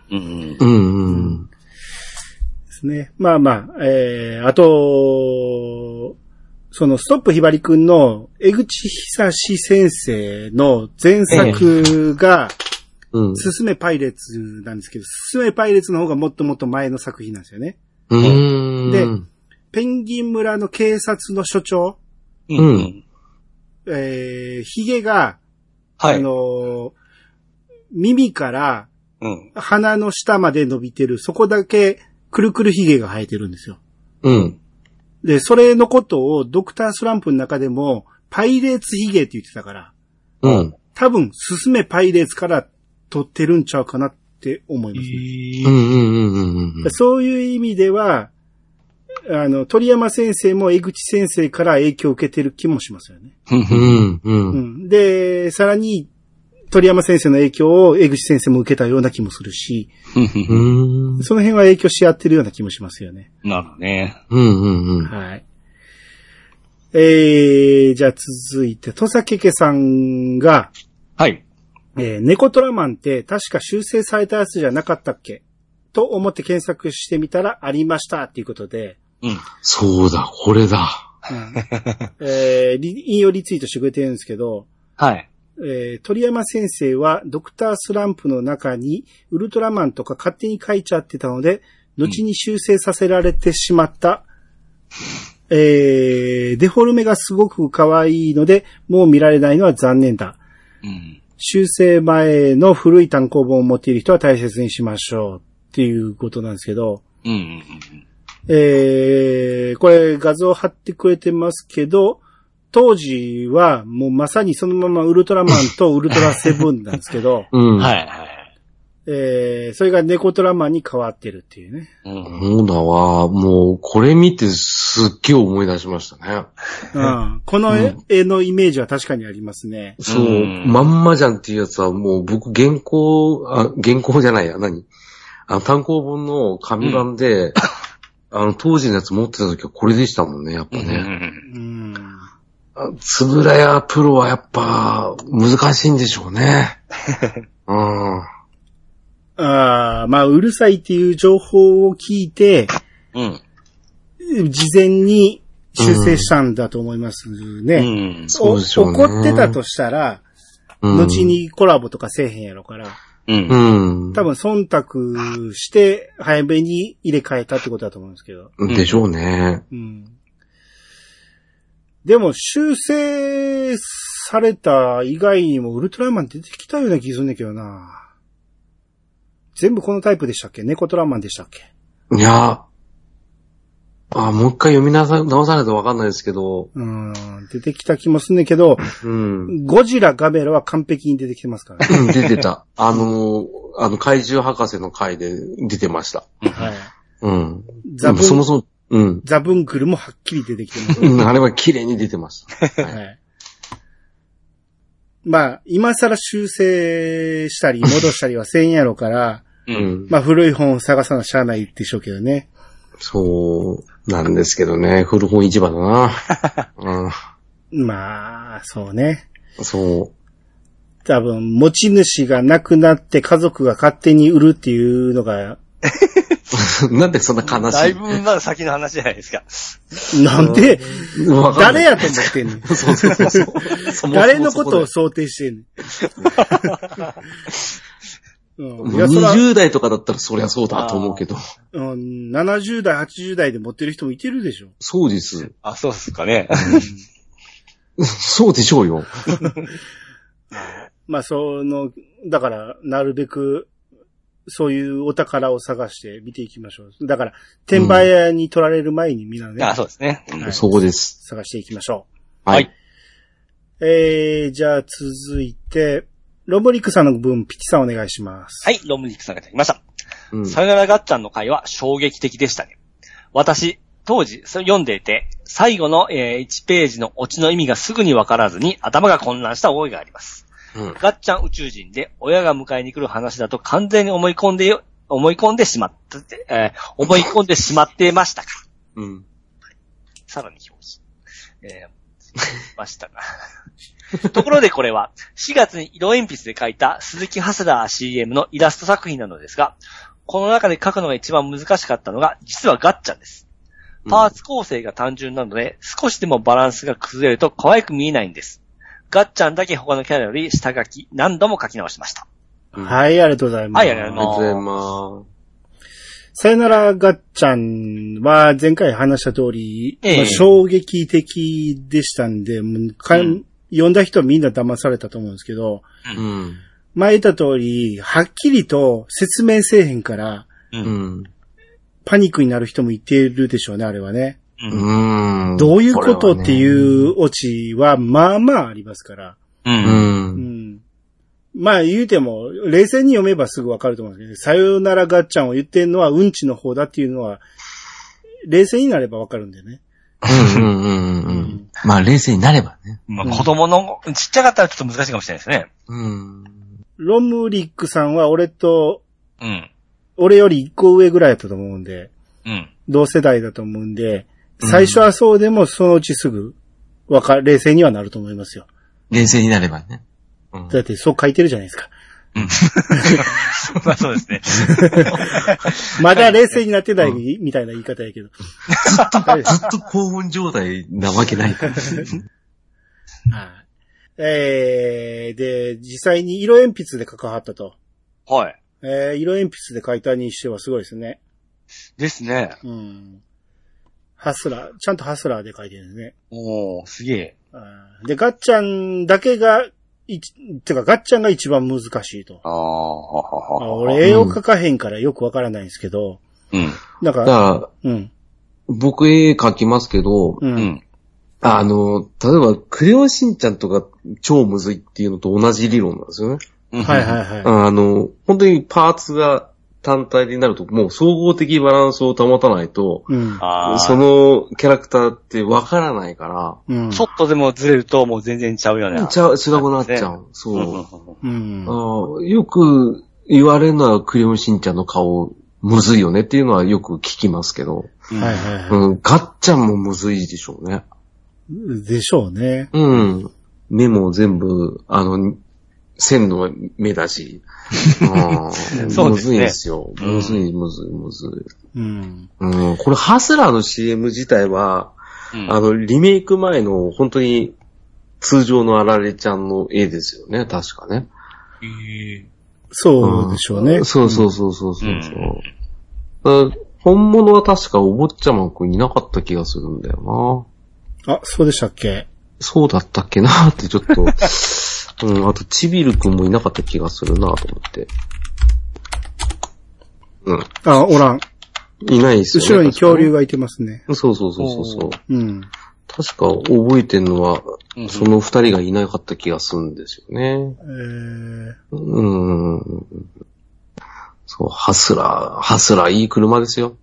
ね。まあ、あと、ストップひばりくんの江口久志先生の前作が、すすめパイレーツなんですけど、すすめパイレーツの方がもっともっと前の作品なんですよね。で、ペンギン村の警察の所長、ヒゲが、耳から、鼻の下まで伸びてる、そこだけ、くるくるヒゲが生えてるんですよ。 で、それのことをドクタースランプの中でも、パイレーツヒゲって言ってたから。 うん。 多分、すすめパイレーツから取ってるんちゃうかなって思いますね。そういう意味では、鳥山先生も江口先生から影響を受けてる気もしますよね。で、さらに、鳥山先生の影響を江口先生も受けたような気もするし、その辺は影響し合ってるような気もしますよね。 なるほどね。 はい。じゃあ続いて、土佐けけさんが、 はい。 猫トラマンって確か修正されたやつじゃなかったっけと思って検索してみたらありましたっていうことで。 うん。 そうだ、これだ。 引用リツイートしてくれてるんですけど、 はい。 鳥山先生はドクタースランプの中にウルトラマンとか勝手に書いちゃってたので、後に修正させられてしまった。デフォルメがすごく可愛いので、もう見られないのは残念だ。修正前の古い単行本を持っている人は大切にしましょうっていうことなんですけど、これ画像貼ってくれてますけど、当時はもうまさにそのままウルトラマンとウルトラセブンなんですけど、それが猫トラマンに変わってるっていうね。 そうだわ。もうこれ見てすっげえ思い出しましたね。 この絵のイメージは確かにありますね。 そう、まんまじゃんっていうやつはもう僕原稿じゃないや、単行本の紙版で、当時のやつ持ってた時はこれでしたもんね、やっぱね。つぶらやプロはやっぱ難しいんでしょうね。 まあ、うるさいっていう情報を聞いて、事前に修正したんだと思いますね。 そうでしょうね。 怒ってたとしたら、後にコラボとかせえへんやろから、多分忖度して早めに入れ替えたってことだと思うんですけど。 でしょうね。 でも修正された以外にもウルトラマン出てきたような気するんだけどな。全部このタイプでしたっけ？猫トラマンでしたっけ？ いや、もう一回読み直さないとわかんないですけど。 出てきた気もすんねんけど、ゴジラガメラは完璧に出てきてますからね。出てた。怪獣博士の回で出てました。そもそも、 ザブンクルもはっきり出てきてます。 あれは綺麗に出てました。 まあ、今更修正したり戻したりはせんやろから、まあ古い本を探さなしゃあないでしょうけどね。 そうなんですけどね。古本市場だな。 まあ、そうね。 そう。 多分、持ち主が亡くなって家族が勝手に売るっていうのが、 なんでそんな悲しい？ だいぶまだ先の話じゃないですか。 なんで、誰やと思ってんの？そう。誰のことを想定してんの ？20代とかだったらそりゃそうだと思うけど。 70代、80代で持ってる人もいてるでしょ。 そうです。 そうですかね。 そうでしょうよ。 まあ、だから、なるべく、そういうお宝を探して見ていきましょう。だから、転売屋に取られる前にみんなね。 そうですね。 そこです。 探していきましょう。はい。 じゃあ続いて、ロムリックさんの分、ピチさんお願いします。 はい、ロムリックさんがいただきました。さよならガッチャンの回は衝撃的でしたね。私、当時、それ読んでいて、最後の、1ページのオチの意味がすぐにわからずに頭が混乱した覚えがあります。ガッチャン宇宙人で親が迎えに来る話だと完全に思い込んでしまってましたか。さらに表示。ましたが。ところでこれは、4月に色鉛筆で描いた鈴木ハスラー CM のイラスト作品なのですが、この中で描くのが一番難しかったのが、実はガッチャンです。パーツ構成が単純なので、少しでもバランスが崩れると可愛く見えないんです。ガッチャンだけ他のキャラより下書き、何度も書き直しました。 はい、ありがとうございます。 はい、ありがとうございます。さよならガッチャンは前回話した通り、衝撃的でしたんで、読んだ人はみんな騙されたと思うんですけど、前言った通り、はっきりと説明せえへんから、パニックになる人もいてるでしょうね、あれはね。 どういうことっていうオチは、まあまあありますから。まあ言うても、冷静に読めばすぐわかると思うんですけど、さよならガッチャンを言ってるのはうんちの方だっていうのは、冷静になればわかるんでね。 まあ冷静になればね。 まあ子供の、ちっちゃかったらちょっと難しいかもしれないですね。 ロムリックさんは俺より1個上ぐらいだったと思うんで、同世代だと思うんで、最初はそうでもそのうちすぐ冷静にはなると思いますよ。 冷静になればね。 だってそう書いてるじゃないですか。 まあそうですね。 まだ冷静になってないみたいな言い方やけど。 ずっと興奮状態なわけないから。 で、実際に色鉛筆で書かはったと。 はい。 色鉛筆で書いたにしてはすごいですね。 ですね。 ハスラー、ちゃんとハスラーで書いてるんですね。 おー、すげえ。 で、ガッチャンだけが、ガッチャンが一番難しいと。俺絵を描かへんからよくわからないんですけど。だから、 僕絵描きますけど、例えば、クレヨンしんちゃんとか超むずいっていうのと同じ理論なんですよね。本当にパーツが単体になると、もう総合的バランスを保たないと、そのキャラクターってわからないから、 ちょっとでもずれるともう全然ちゃうよね。 違くなっちゃう。そう。よく言われるのはクレヨンしんちゃんの顔むずいよねっていうのはよく聞きますけど、ガッチャンもむずいでしょうね。 でしょうね。 目も全部、線の目だし。むずいんですよ。むずい。これハスラーの CM 自体は、リメイク前の本当に通常のあられちゃんの絵ですよね、確かね。 そうでしょうね。 そう。本物は確かお坊ちゃまくんいなかった気がするんだよな。あ、そうでしたっけ？ そうだったっけなってちょっと。あと、チビル君もいなかった気がするなと思って。 おらん。 いないですよね。 後ろに恐竜がいてますね。 そう。確か覚えてんのは、その二人がいなかった気がするんですよね。そう、ハスラーいい車ですよ。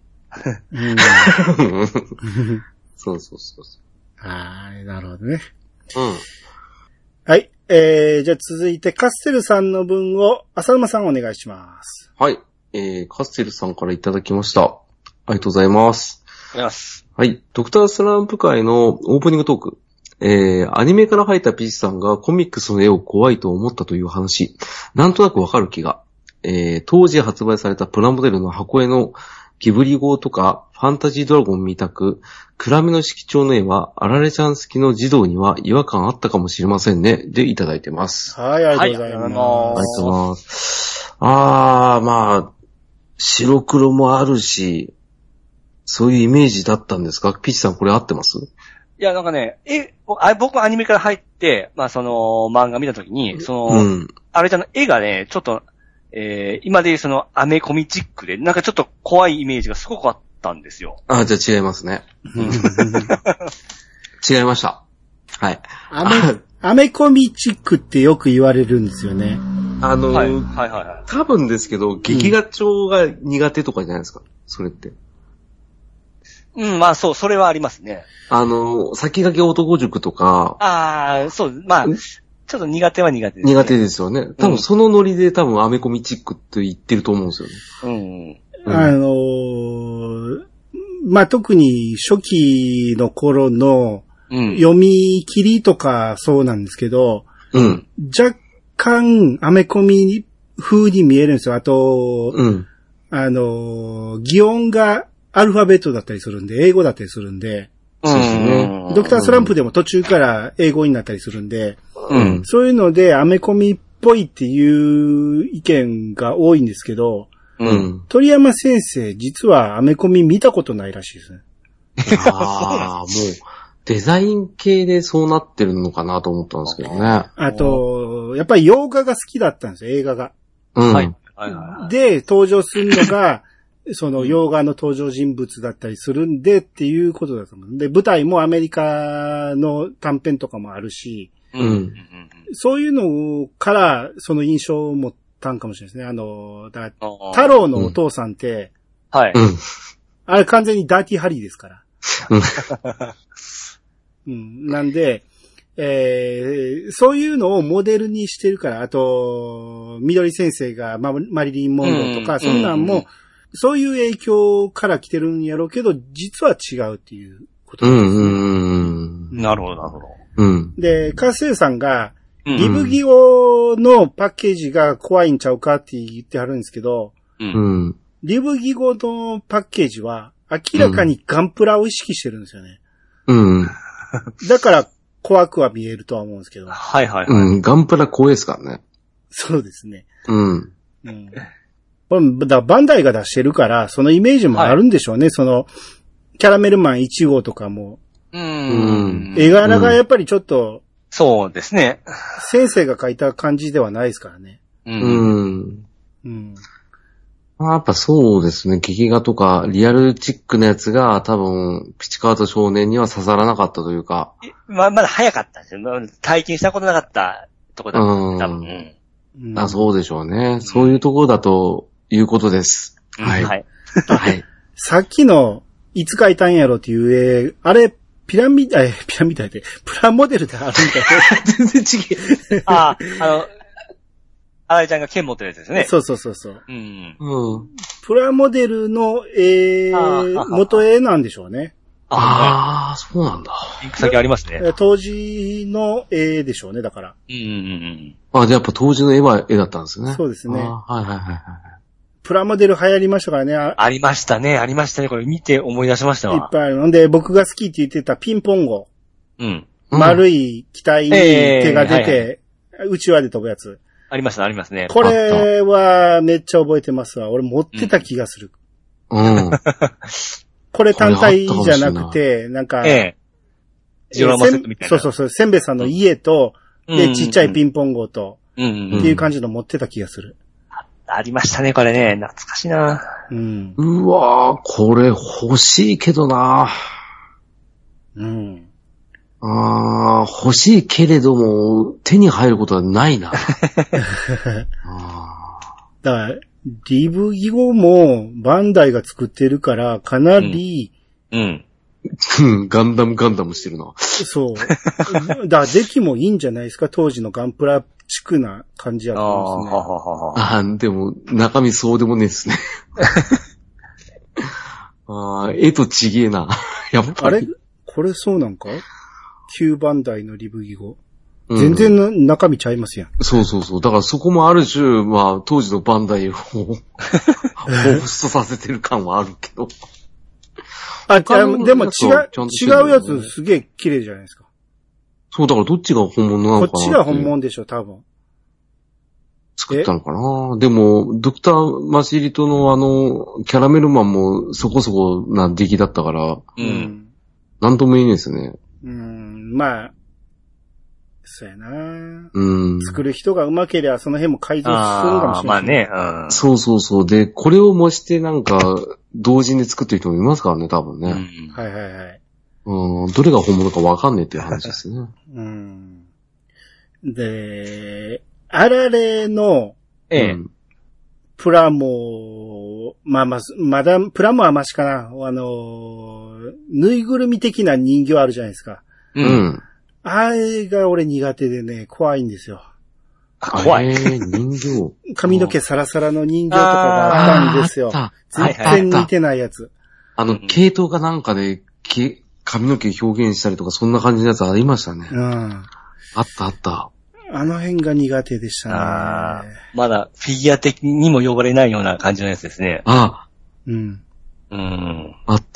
そう。 なるほどね。はい。じゃあ続いてカステルさんの分を浅沼さんお願いします。 はい。カステルさんからいただきました。ありがとうございます。はい。ドクタースランプ会のオープニングトーク。アニメから入ったピーチさんがコミックスの絵を怖いと思ったという話。なんとなくわかる気が。当時発売されたプラモデルの箱絵のギブリ号とかファンタジードラゴンみたく、暗めの色調の絵はあられちゃん好きの児童には違和感あったかもしれませんね。でいただいてます。 はい、ありがとうございます。 ありがとうございます。まあ、白黒もあるし、そういうイメージだったんですか？ピッチさんこれ合ってます？ いや、なんかね、僕アニメから入って、まあその漫画見たときに、あれちゃんの絵がね、ちょっと、今でいうそのアメコミチックで、なんかちょっと怖いイメージがすごくあったんですよ。 じゃあ違いますね。違いました。はい。 アメコミチックってよく言われるんですよね。 多分ですけど、劇画調が苦手とかじゃないですか、それって。 まあそう、それはありますね。 先駆け男塾とか。 そう、まあ、ちょっと苦手は苦手ですね。苦手ですよね。多分そのノリで多分アメコミチックって言ってると思うんですよね。 まあ、特に初期の頃の読み切りとかそうなんですけど、若干アメコミ風に見えるんですよ。あと、擬音がアルファベットだったりするんで、英語だったりするんで、そうですね。ドクタースランプでも途中から英語になったりするんで、そういうのでアメコミっぽいっていう意見が多いんですけど、鳥山先生実はアメコミ見たことないらしいですね。 もうデザイン系でそうなってるのかなと思ったんですけどね。 あと、やっぱり洋画が好きだったんですよ、映画が。で、登場するのが、 その洋画の登場人物だったりするんでっていうことだと思う。で、舞台もアメリカの短編とかもあるし、 うん。 そういうのからその印象を持ったんかもしれないですね。太郎のお父さんって、 はい。 あれ完全にダーティーハリーですから。うん、なんで、そういうのをモデルにしてるから、あと、緑先生がマリリン・モンローとか、そんなんも、そういう影響から来てるんやろうけど、実は違うっていうことですね。 なるほど、なるほど。 うん。 で、カッセイさんが、リブギゴのパッケージが怖いんちゃうかって言ってはるんですけど、リブギゴのパッケージは明らかにガンプラを意識してるんですよね。だから怖くは見えるとは思うんですけど。 はいはいはい。 ガンプラ怖いですからね。 そうですね。これだバンダイが出してるから、そのイメージもあるんでしょうね。その、キャラメルマン1号とかも。絵柄がやっぱりちょっと、 そうですね。 先生が描いた感じではないですからね。 やっぱそうですね。劇画とかリアルチックなやつが多分ピチカート少年には刺さらなかったというか。 まだ早かったんですよ。体験したことなかったとこだった多分。 そうでしょうね。そういうところだということです。はい。はい。 さっきのいつ描いたんやろっていう絵、あれ、ピラミッドで、プラモデルであるんだよ。全然違う。 あらいちゃんが剣持ってるやつですね。 そう。プラモデルの元絵なんでしょうね。 そうなんだ。 リンク先ありますね。 当時の絵でしょうね、だから。 じゃあやっぱ当時の絵は絵だったんですね。 そうですね。 はい。 プラモデル流行りましたからね。 ありましたね。これ見て思い出しましたわ。 いっぱいある。んで、僕が好きって言ってたピンポンゴ。丸い機体に手が出て、宇宙で飛ぶやつ。 ありますね。 これはめっちゃ覚えてますわ。俺持ってた気がする。これ単体じゃなくて、なんか、 ジオラマセットみたいな。 そう。せんべいさんの家と、で、ちっちゃいピンポンゴと、っていう感じの持ってた気がする。 ありましたね、これね。懐かしいな。 うわぁ、これ欲しいけどな。欲しいけれども、手に入ることはないな。だから、リブギゴもバンダイが作ってるから、かなり、 ガンダムしてるな。 そう。だから出来もいいんじゃないですか、当時のガンプラチクな感じやと思いますね。でも、中身そうでもねえっすね。絵とちげえな。やっぱり。 あれこれそうなんか旧バンダイのリブギゴ。全然中身ちゃいますやん。 そう。だからそこもある種、当時のバンダイを彷彿とさせてる感はあるけど。 でも違うやつすげえ綺麗じゃないですか。 そう、だからどっちが本物なのかな。 こっちが本物でしょ、多分。 作ったのかな。でも、ドクターマシリトのキャラメルマンもそこそこな出来だったから、なんとも言えないですね。 そうやな。作る人が上手ければその辺も改造するかもしれない。 ね。 そう。で、これを模してなんか、同時に作ってる人もいますからね、多分ね。 はい。 どれが本物かわかんねえっていう話ですね。 で、あられの、プラモ、まだ、プラモはマシかな。ぬいぐるみ的な人形あるじゃないですか。あれが俺苦手でね、怖いんですよ。 怖い。 人形。 髪の毛サラサラの人形とかがあったんですよ。全然似てないやつ。 系統がなんかで、髪の毛表現したりとかそんな感じのやつありましたね。あった。あの辺が苦手でしたね。 まだフィギュア的にも呼ばれないような感じのやつですね。 あった。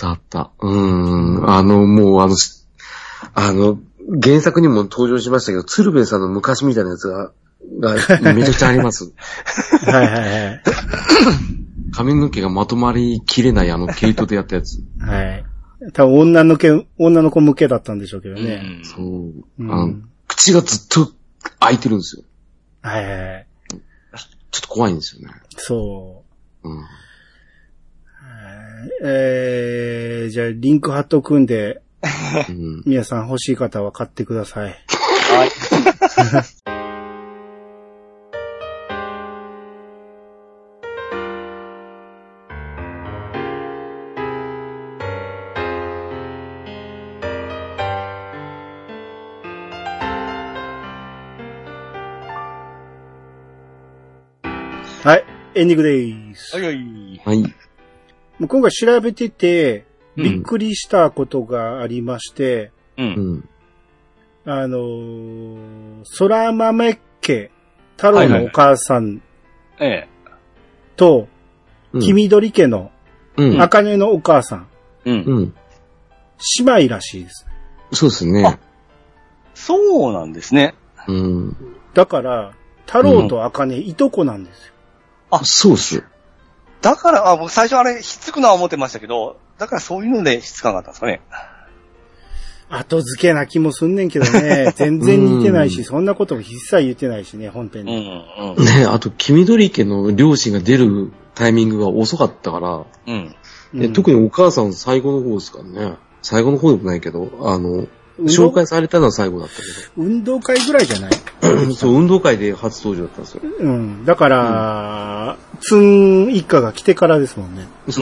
もう原作にも登場しましたけど、鶴瓶さんの昔みたいなやつがめちゃくちゃあります。 はい。 髪の毛がまとまりきれない毛糸でやったやつ。 はい。多分女の子向けだったんでしょうけどね。 そう。口がずっと開いてるんですよ。 はい。 ちょっと怖いんですよね。 そう。 じゃあ、リンク貼っとくんで、皆さん欲しい方は買ってください。はい。はい、エンディングでーす。 はい。 もう今回調べてて、びっくりしたことがありまして、空豆家、太郎のお母さんと、黄緑家の、茜のお母さん、姉妹らしいです。 そうですね。あ、 そうなんですね。 だから、太郎と茜、いとこなんですよ。 あ、そうっす。 だから、僕最初あれ、ひっつくのは思ってましたけど、だからそういうのでひっつかなかったんですかね。 後付けな気もすんねんけどね。全然似てないし、そんなことも一切言ってないしね、本編に。 ね、あと、黄緑家の両親が出るタイミングが遅かったから、特にお母さん最後の方ですからね。最後の方でもないけど、紹介されたのは最後だったけど。 運動会ぐらいじゃないそう、運動会で初登場だったんですよ。 だから、ツン一家が来てからですもんね。 そう。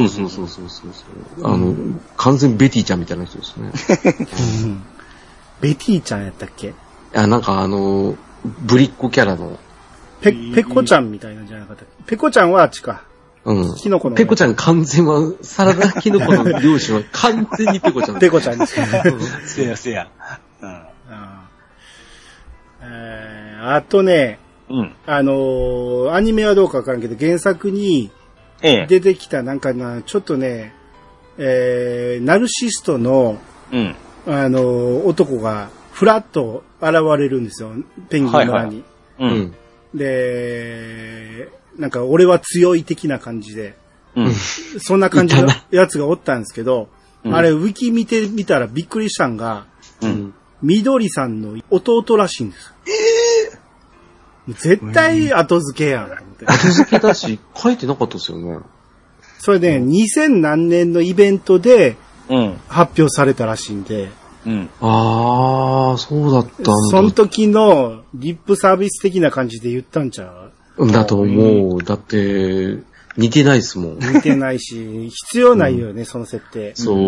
完全ベティちゃんみたいな人ですね。 ベティちゃんやったっけ？ なんかぶりっ子キャラの。 ペコちゃんみたいなんじゃなかったっけ？ペコちゃんはあっちか。キノコの。 ペコちゃん完全は、サラダキノコの両親は完全にペコちゃん。 ペコちゃんですね。 せや。 あとね、アニメはどうかわからんけど、原作に出てきたなんかな、ちょっとね、ナルシストの、男がフラッと現れるんですよ、ペンギン村に。で、なんか俺は強い的な感じで、そんな感じのやつがおったんですけど、あれウィキ見てみたらびっくりしたんが、緑さんの弟らしいんです。絶対後付けやん。 後付けだし、書いてなかったですよね。 それで、2000何年のイベントで発表されたらしいんで。 ああ、そうだったんだ。 その時のリップサービス的な感じで言ったんちゃう？ だと思う。だって、似てないですもん。 似てないし、必要ないよね、その設定。 そう、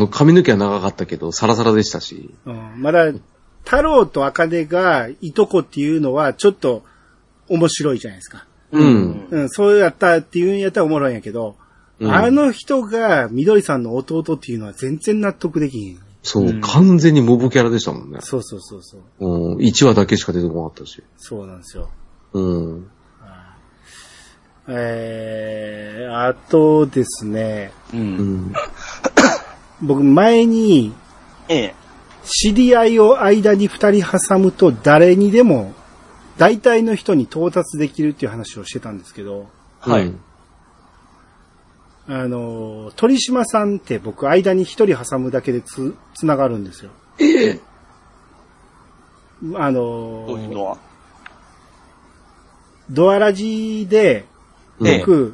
髪の毛は長かったけど、サラサラでしたし。 まだ、太郎と茜がいとこっていうのは、ちょっと面白いじゃないですか。そうやったっていうんやったらおもろいんやけど、あの人が緑さんの弟っていうのは全然納得できへん。 そう、完全にモブキャラでしたもんね。 そう。 1話だけしか出てこなかったし。 そうなんですよ。あとですね、僕前に、知り合いを間に2人挟むと誰にでも大体の人に到達できるっていう話をしてたんですけど、鳥島さんって僕間に1人挟むだけでつながるんですよ。 どういうのは？ ドアラジで、僕、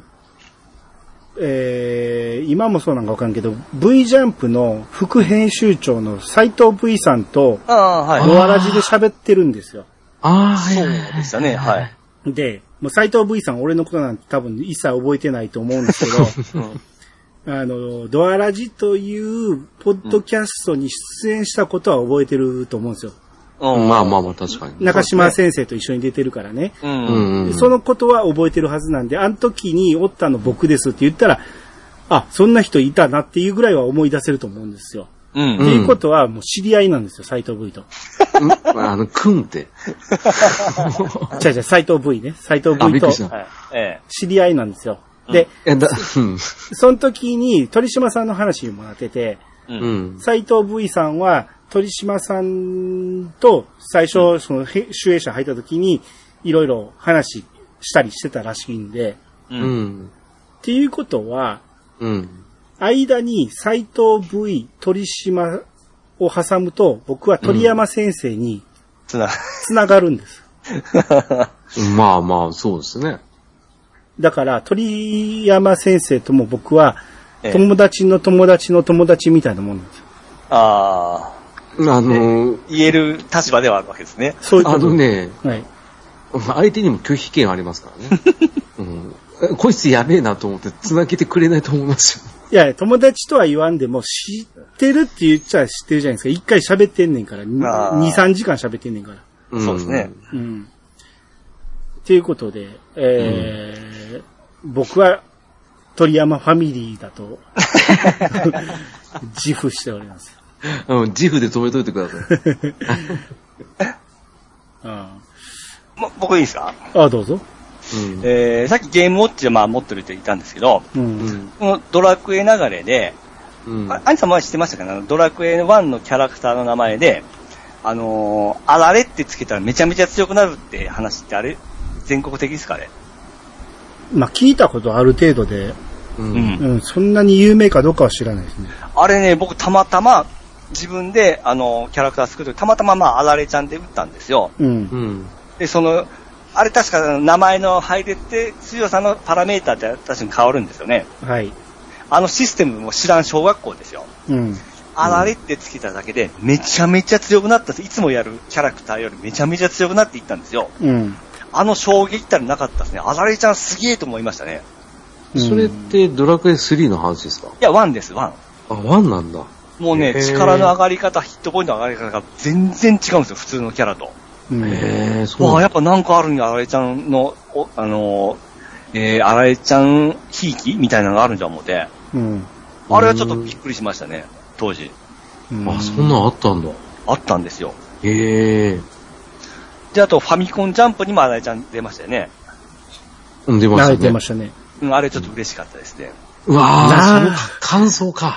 今もそうなんかわかんけど、V ジャンプの副編集長の斉藤 V さんと、ドアラジで喋ってるんですよ。 そうでしたね、 で、もう斉藤 V さん俺のことなんて多分一切覚えてないと思うんですけど、ドアラジというポッドキャストに出演したことは覚えてると思うんですよ。 まあ確かに。 中島先生と一緒に出てるからね。そのことは覚えてるはずなんで、あの時におったの僕ですって言ったら、あ、そんな人いたなっていうぐらいは思い出せると思うんですよ。っていうことはもう知り合いなんですよ、斉藤 V と。 くんって。 じゃ斉藤 V ね。斉藤 V と知り合いなんですよ。で、その時に鳥島さんの話にもなってて、斉藤 V さんは鳥島さんと最初その集英社入った時にいろいろ話したりしてたらしいんで、っていうことは、間に斉藤 V 鳥島を挟むと僕は鳥山先生につながるんです。 まあそうですね。 だから鳥山先生とも僕は友達の友達の友達みたいなもんなんですよ。 ああ。言える立場ではあるわけですね。 そういうこと。 はい。相手にも拒否権ありますからね。こいつやべえなと思って繋げてくれないと思いますよ。 いや、友達とは言わんでも、知ってるって言っちゃ知ってるじゃないですか。一回喋ってんねんから。2、3時間喋ってんねんから。 そうですね。 ということで、僕は鳥山ファミリーだと、自負しております。 自負で止めといてください。 僕いいですか？ どうぞ。 さっきゲームウォッチで持ってる人いたんですけど、このドラクエ流れで、アニさん前知ってましたかね？ドラクエ1のキャラクターの名前で、あられってつけたらめちゃめちゃ強くなるって話ってあれ、全国的ですかね？ 聞いたことある程度で、そんなに有名かどうかは知らないですね。 あれね、僕たまたま自分でキャラクター作るときたまたまあられちゃんで打ったんですよ。で、あれ確か名前の入れて強さのパラメーターって確かに変わるんですよね。 はい。 システムも知らん小学校ですよ。あられってつけただけでめちゃめちゃ強くなったんです。いつもやるキャラクターよりめちゃめちゃ強くなっていったんですよ。衝撃ったらなかったですね。あられちゃんすげえと思いましたね。 それってドラクエ3の話ですか？ いや、1です、1。 1なんだ。 もうね、力の上がり方、ヒットポイントの上がり方が全然違うんですよ、普通のキャラと。そう。やっぱなんかあるんや、あられちゃんの、あられちゃんひいきみたいなのがあるんじゃ思って。あれはちょっとびっくりしましたね、当時。 そんなんあったんだ。 あったんですよ。 で、 あとファミコンジャンプにもあられちゃん出ましたよね。 出ましたね。 出ましたね。 あれちょっと嬉しかったですね。 うわぁ、その感想か。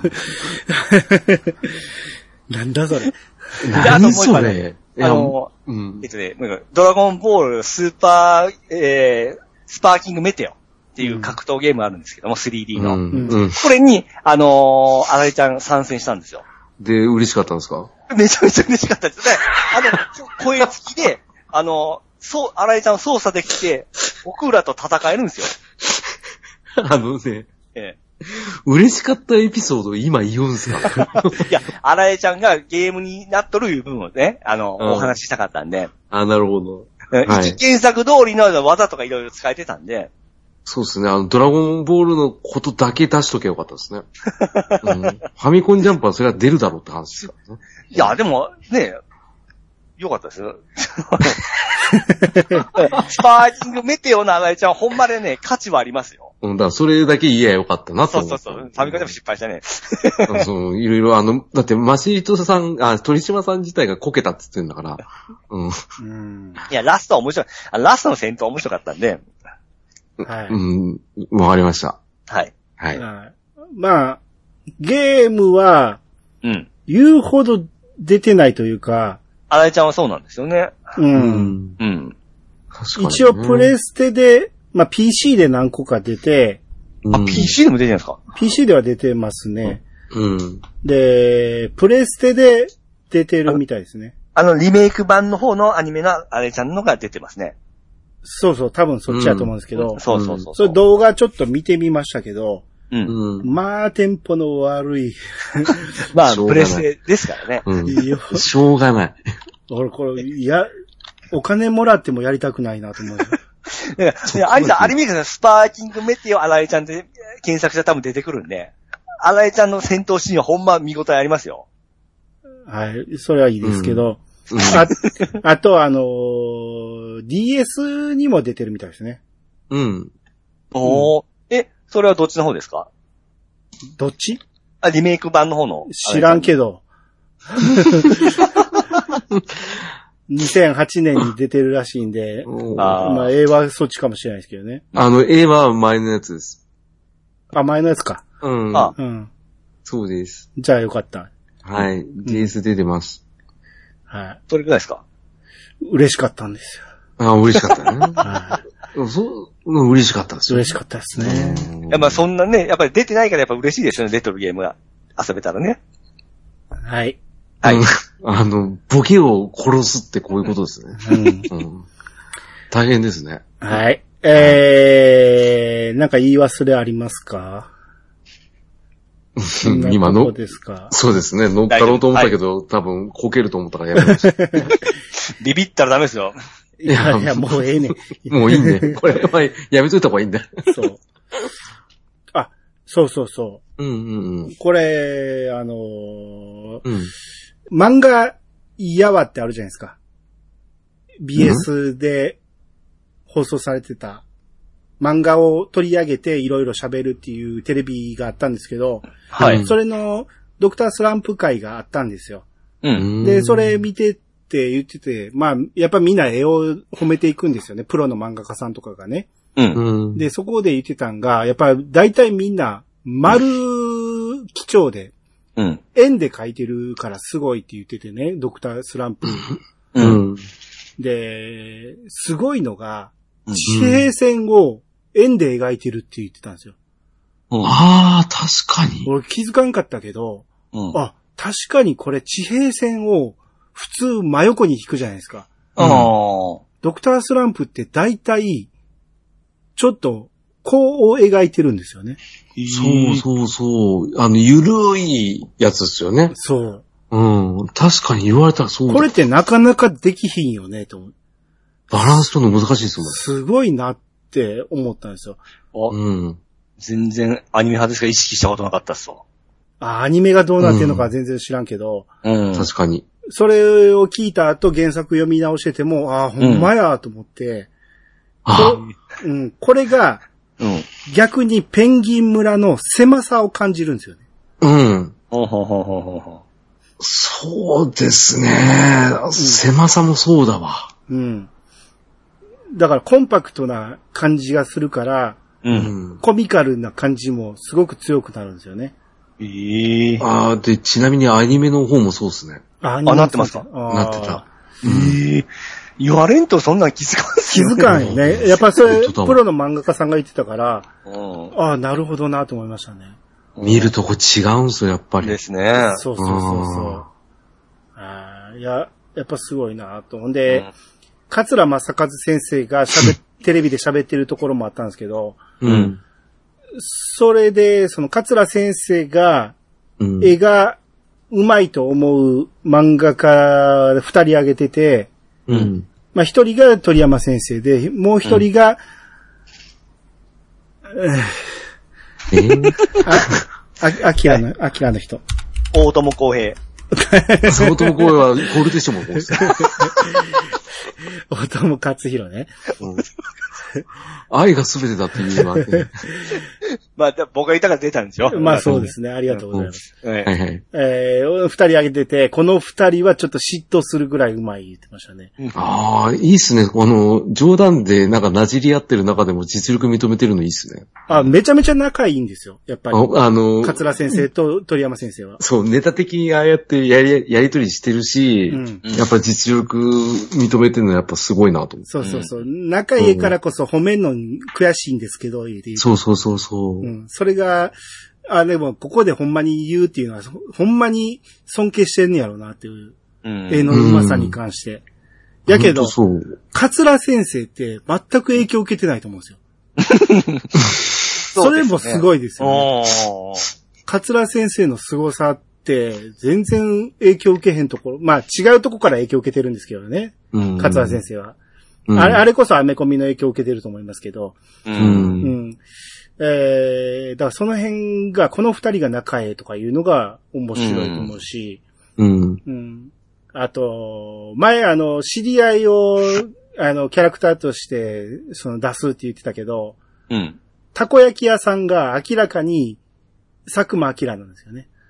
なんだそれ。 何それ。 ドラゴンボールスーパー、スパーキングメテオっていう格闘ゲームあるんですけども、3D の。これに、あられちゃん参戦したんですよ。 で、嬉しかったんですか？ めちゃめちゃ嬉しかったです。声付きで、あられちゃんを操作できて、僕らと戦えるんですよ。 嬉しかったエピソード今言うんすか？ いや、あられちゃんがゲームになっとるいう部分をね、お話ししたかったんで。 なるほど。 原作通りの技とかいろいろ使えてたんで。 そうですね。ドラゴンボールのことだけ出しとけばよかったですね。ファミコンジャンプはそれは出るだろうって話ですからね。 いや、でも、ね、よかったですよ。スパーキングメテオのあられちゃんほんまでね、価値はありますよ。 だからそれだけ言えばよかったなと思って。そう。ファミコンでも失敗したね。 そう、いろいろだってマシリトさん、鳥島さん自体がこけたって言ってんだから。 いや、ラストは面白い。ラストの戦闘面白かったんで。 はい。 わかりました。 はい。 はい。 ゲームは、言うほど出てないというか、 あられちゃんはそうなんですよね。 一応プレステで、PC で何個か出て、 PC でも出てるんですか？ PC では出てますね。で、プレステで出てるみたいですね。 リメイク版の方のアニメのあられちゃんのが出てますね。 そう、多分そっちだと思うんですけど。 そう。 それ動画ちょっと見てみましたけど、テンポの悪い。 プレステですからね。 しょうがない。 俺、お金もらってもやりたくないなと思う。 アニメでスパーキングメテオあられちゃんで検索したら多分出てくるんで、あられちゃんの戦闘シーンはほんま見応えありますよ。はい、それはいいですけど、あとDS にも出てるみたいですね。それはどっちの方ですか？どっち？リメイク版の方の。知らんけど。2008年に出てるらしいんで、A はそっちかもしれないですけどね。 A は前のやつです。 前のやつか。 そうです。 じゃあよかった。はい。 DS 出てます。 はい。どれくらいですか？ 嬉しかったんですよ。嬉しかったね。はい。嬉しかったですよ。嬉しかったですね。 やっぱそんなね、やっぱり出てないからやっぱ嬉しいですよね、レトロゲームが遊べたらね。はい。はい。 ボケを殺すってこういうことですね。大変ですね。はい。なんか言い忘れありますか？ 今の、 ですか。 そうですね。乗っかろうと思ったけど、多分、こけると思ったからやめました。 ビビったらダメですよ。 いや、もうええねん。もういいね。これ、やめといた方がいいんだ。 そう。あ、そうそうそう。これ、漫画やわってあるじゃないですか。BS で放送されてた漫画を取り上げていろいろ喋るっていうテレビがあったんですけど、はい。それのドクタースランプ会があったんですよ。で、それ見てって言ってて、まあ、やっぱみんな絵を褒めていくんですよね。プロの漫画家さんとかがね。で、そこで言ってたんが、やっぱ大体みんな丸基調で、円で描いてるからすごいって言っててね、ドクタースランプ。で、すごいのが、地平線を円で描いてるって言ってたんですよ。 ああ、確かに。 俺気づかんかったけど、あ、確かにこれ地平線を普通真横に引くじゃないですか。ドクタースランプって大体、ちょっと、こう描いてるんですよね。 そう。ゆるいやつですよね。 そう。 確かに言われたらそうだ。 これってなかなかできひんよね、と思う。 バランスとの難しいですもん。 すごいなって思ったんですよ。 全然アニメ派ですが意識したことなかったっすわ。 アニメがどうなってるのか全然知らんけど。 確かに。 それを聞いた後原作読み直してても、ほんまやと思って。これが、逆にペンギン村の狭さを感じるんですよね。 そうですね。狭さもそうだわ。 だからコンパクトな感じがするから、コミカルな感じもすごく強くなるんですよね。 で、ちなみにアニメの方もそうですね。 なってますか？ なってた。 言われんとそんなん気づかんすよね。気づかんよね。やっぱそれ、プロの漫画家さんが言ってたから、なるほどなと思いましたね。 見るとこ違うんすよ、やっぱり。 ですね。 そう。やっぱすごいなと。ほんで、桂正和先生がテレビで喋ってるところもあったんですけど、それで、その桂先生が、絵が上手いと思う漫画家二人挙げてて、まあ一人が鳥山先生で、もう一人が、アキラの人。 大友康平。 大友康平はゴールデンショーもこうです。 大友克弘ね。 愛が全てだっていうのはね。 まあ、僕が言ったから出たんですよ。 まあそうですね。ありがとうございます。二人挙げてて、この二人はちょっと嫉妬するぐらいうまい言ってましたね。 いいっすね。冗談でなんかなじり合ってる中でも実力認めてるのいいっすね。 めちゃめちゃ仲いいんですよ。やっぱり。桂先生と鳥山先生は。 そう、ネタ的にああやってやりとりしてるし、やっぱ実力認めてるのはやっぱすごいなと思って。 そう。仲いいからこそ褒めんの悔しいんですけど、 そう。 それが、でも、ここでほんまに言うっていうのは、ほんまに尊敬してんねやろうなっていう、絵のうまさに関して。やけど、桂先生って全く影響を受けてないと思うんですよ。それもすごいですよね。桂先生の凄さって、全然影響を受けへんところ、まあ違うとこから影響を受けてるんですけどね。桂先生は。あれこそアメコミの影響を受けてると思いますけど。だからその辺が、この二人が仲ええとかいうのが面白いと思うし。あと、前知り合いを、キャラクターとして、出すって言ってたけど、たこ焼き屋さんが明らかに、佐久間明なんですよね。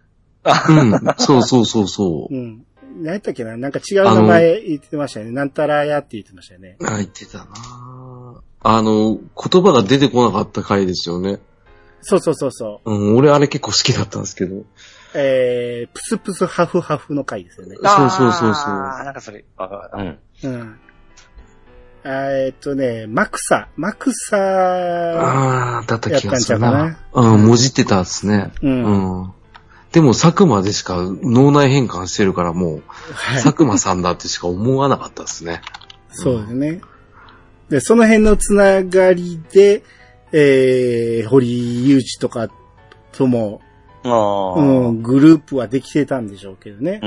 そう。 何やったっけな、なんか違う名前言ってましたよね。なんたらやって言ってましたよね。 言ってたな言葉が出てこなかった回ですよね。 そう。 俺あれ結構好きだったんですけど。 プスプスハフハフの回ですよね。 そう。 なんかそれ、 マクサだった気がするな。 な。 もじってたっすね。でも佐久間でしか脳内変換してるからもう、佐久間さんだってしか思わなかったですね。 そうですね。で、その辺のつながりで、堀裕二とかともグループはできてたんでしょうけどね。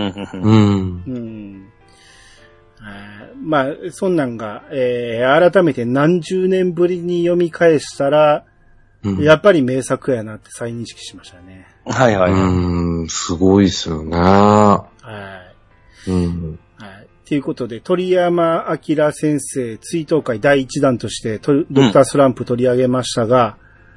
まあ、そんなんが、改めて何十年ぶりに読み返したら、やっぱり名作やなって再認識しましたね。 はいはい。 すごいですよね。はい。 ということで、鳥山明先生追悼会第1弾としてドクタースランプ取り上げましたが、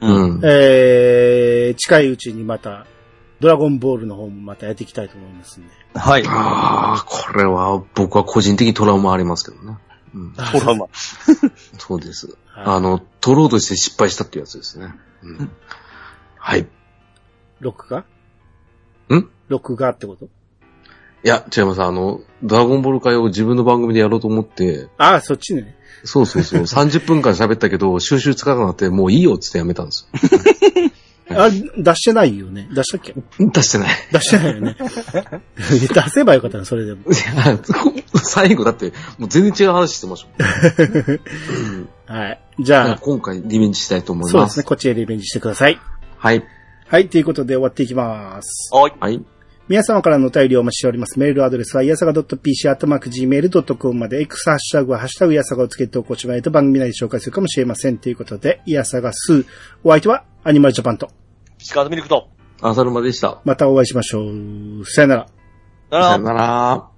近いうちにまた、ドラゴンボールの方もまたやっていきたいと思いますんで。 はい。 これは僕は個人的にトラウマありますけどね。 トラウマ。 そうです。取ろうとして失敗したっていうやつですね。はい。 録画ん録画ってこと？ いや、違います。ドラゴンボール会を自分の番組でやろうと思って。 そっちね。 そう。30分間喋ったけど、収集つかなくなって、もういいよってやめたんですよ。出してないよね。出したっけ？ 出してない。 出してないよね。出せばよかったの、それでも。 最後だって、もう全然違う話してましたもん。 はい。じゃあ。 今回リベンジしたいと思います。 そうですね。こっちへリベンジしてください。 はい。 はい。ということで終わっていきます。 はい。 皆様からのお便りをお待ちしております。メールアドレスは、いやさが .pc@gmail.com まで、X ハッシュタグは、ハッシュタグいやさがをつけて投稿してもらえると番組内で紹介するかもしれません。ということで、いやさが2、お相手は、アニマルジャパンと、 石川ミルクと、 浅沼でした。 またお会いしましょう。さよなら。 さよなら。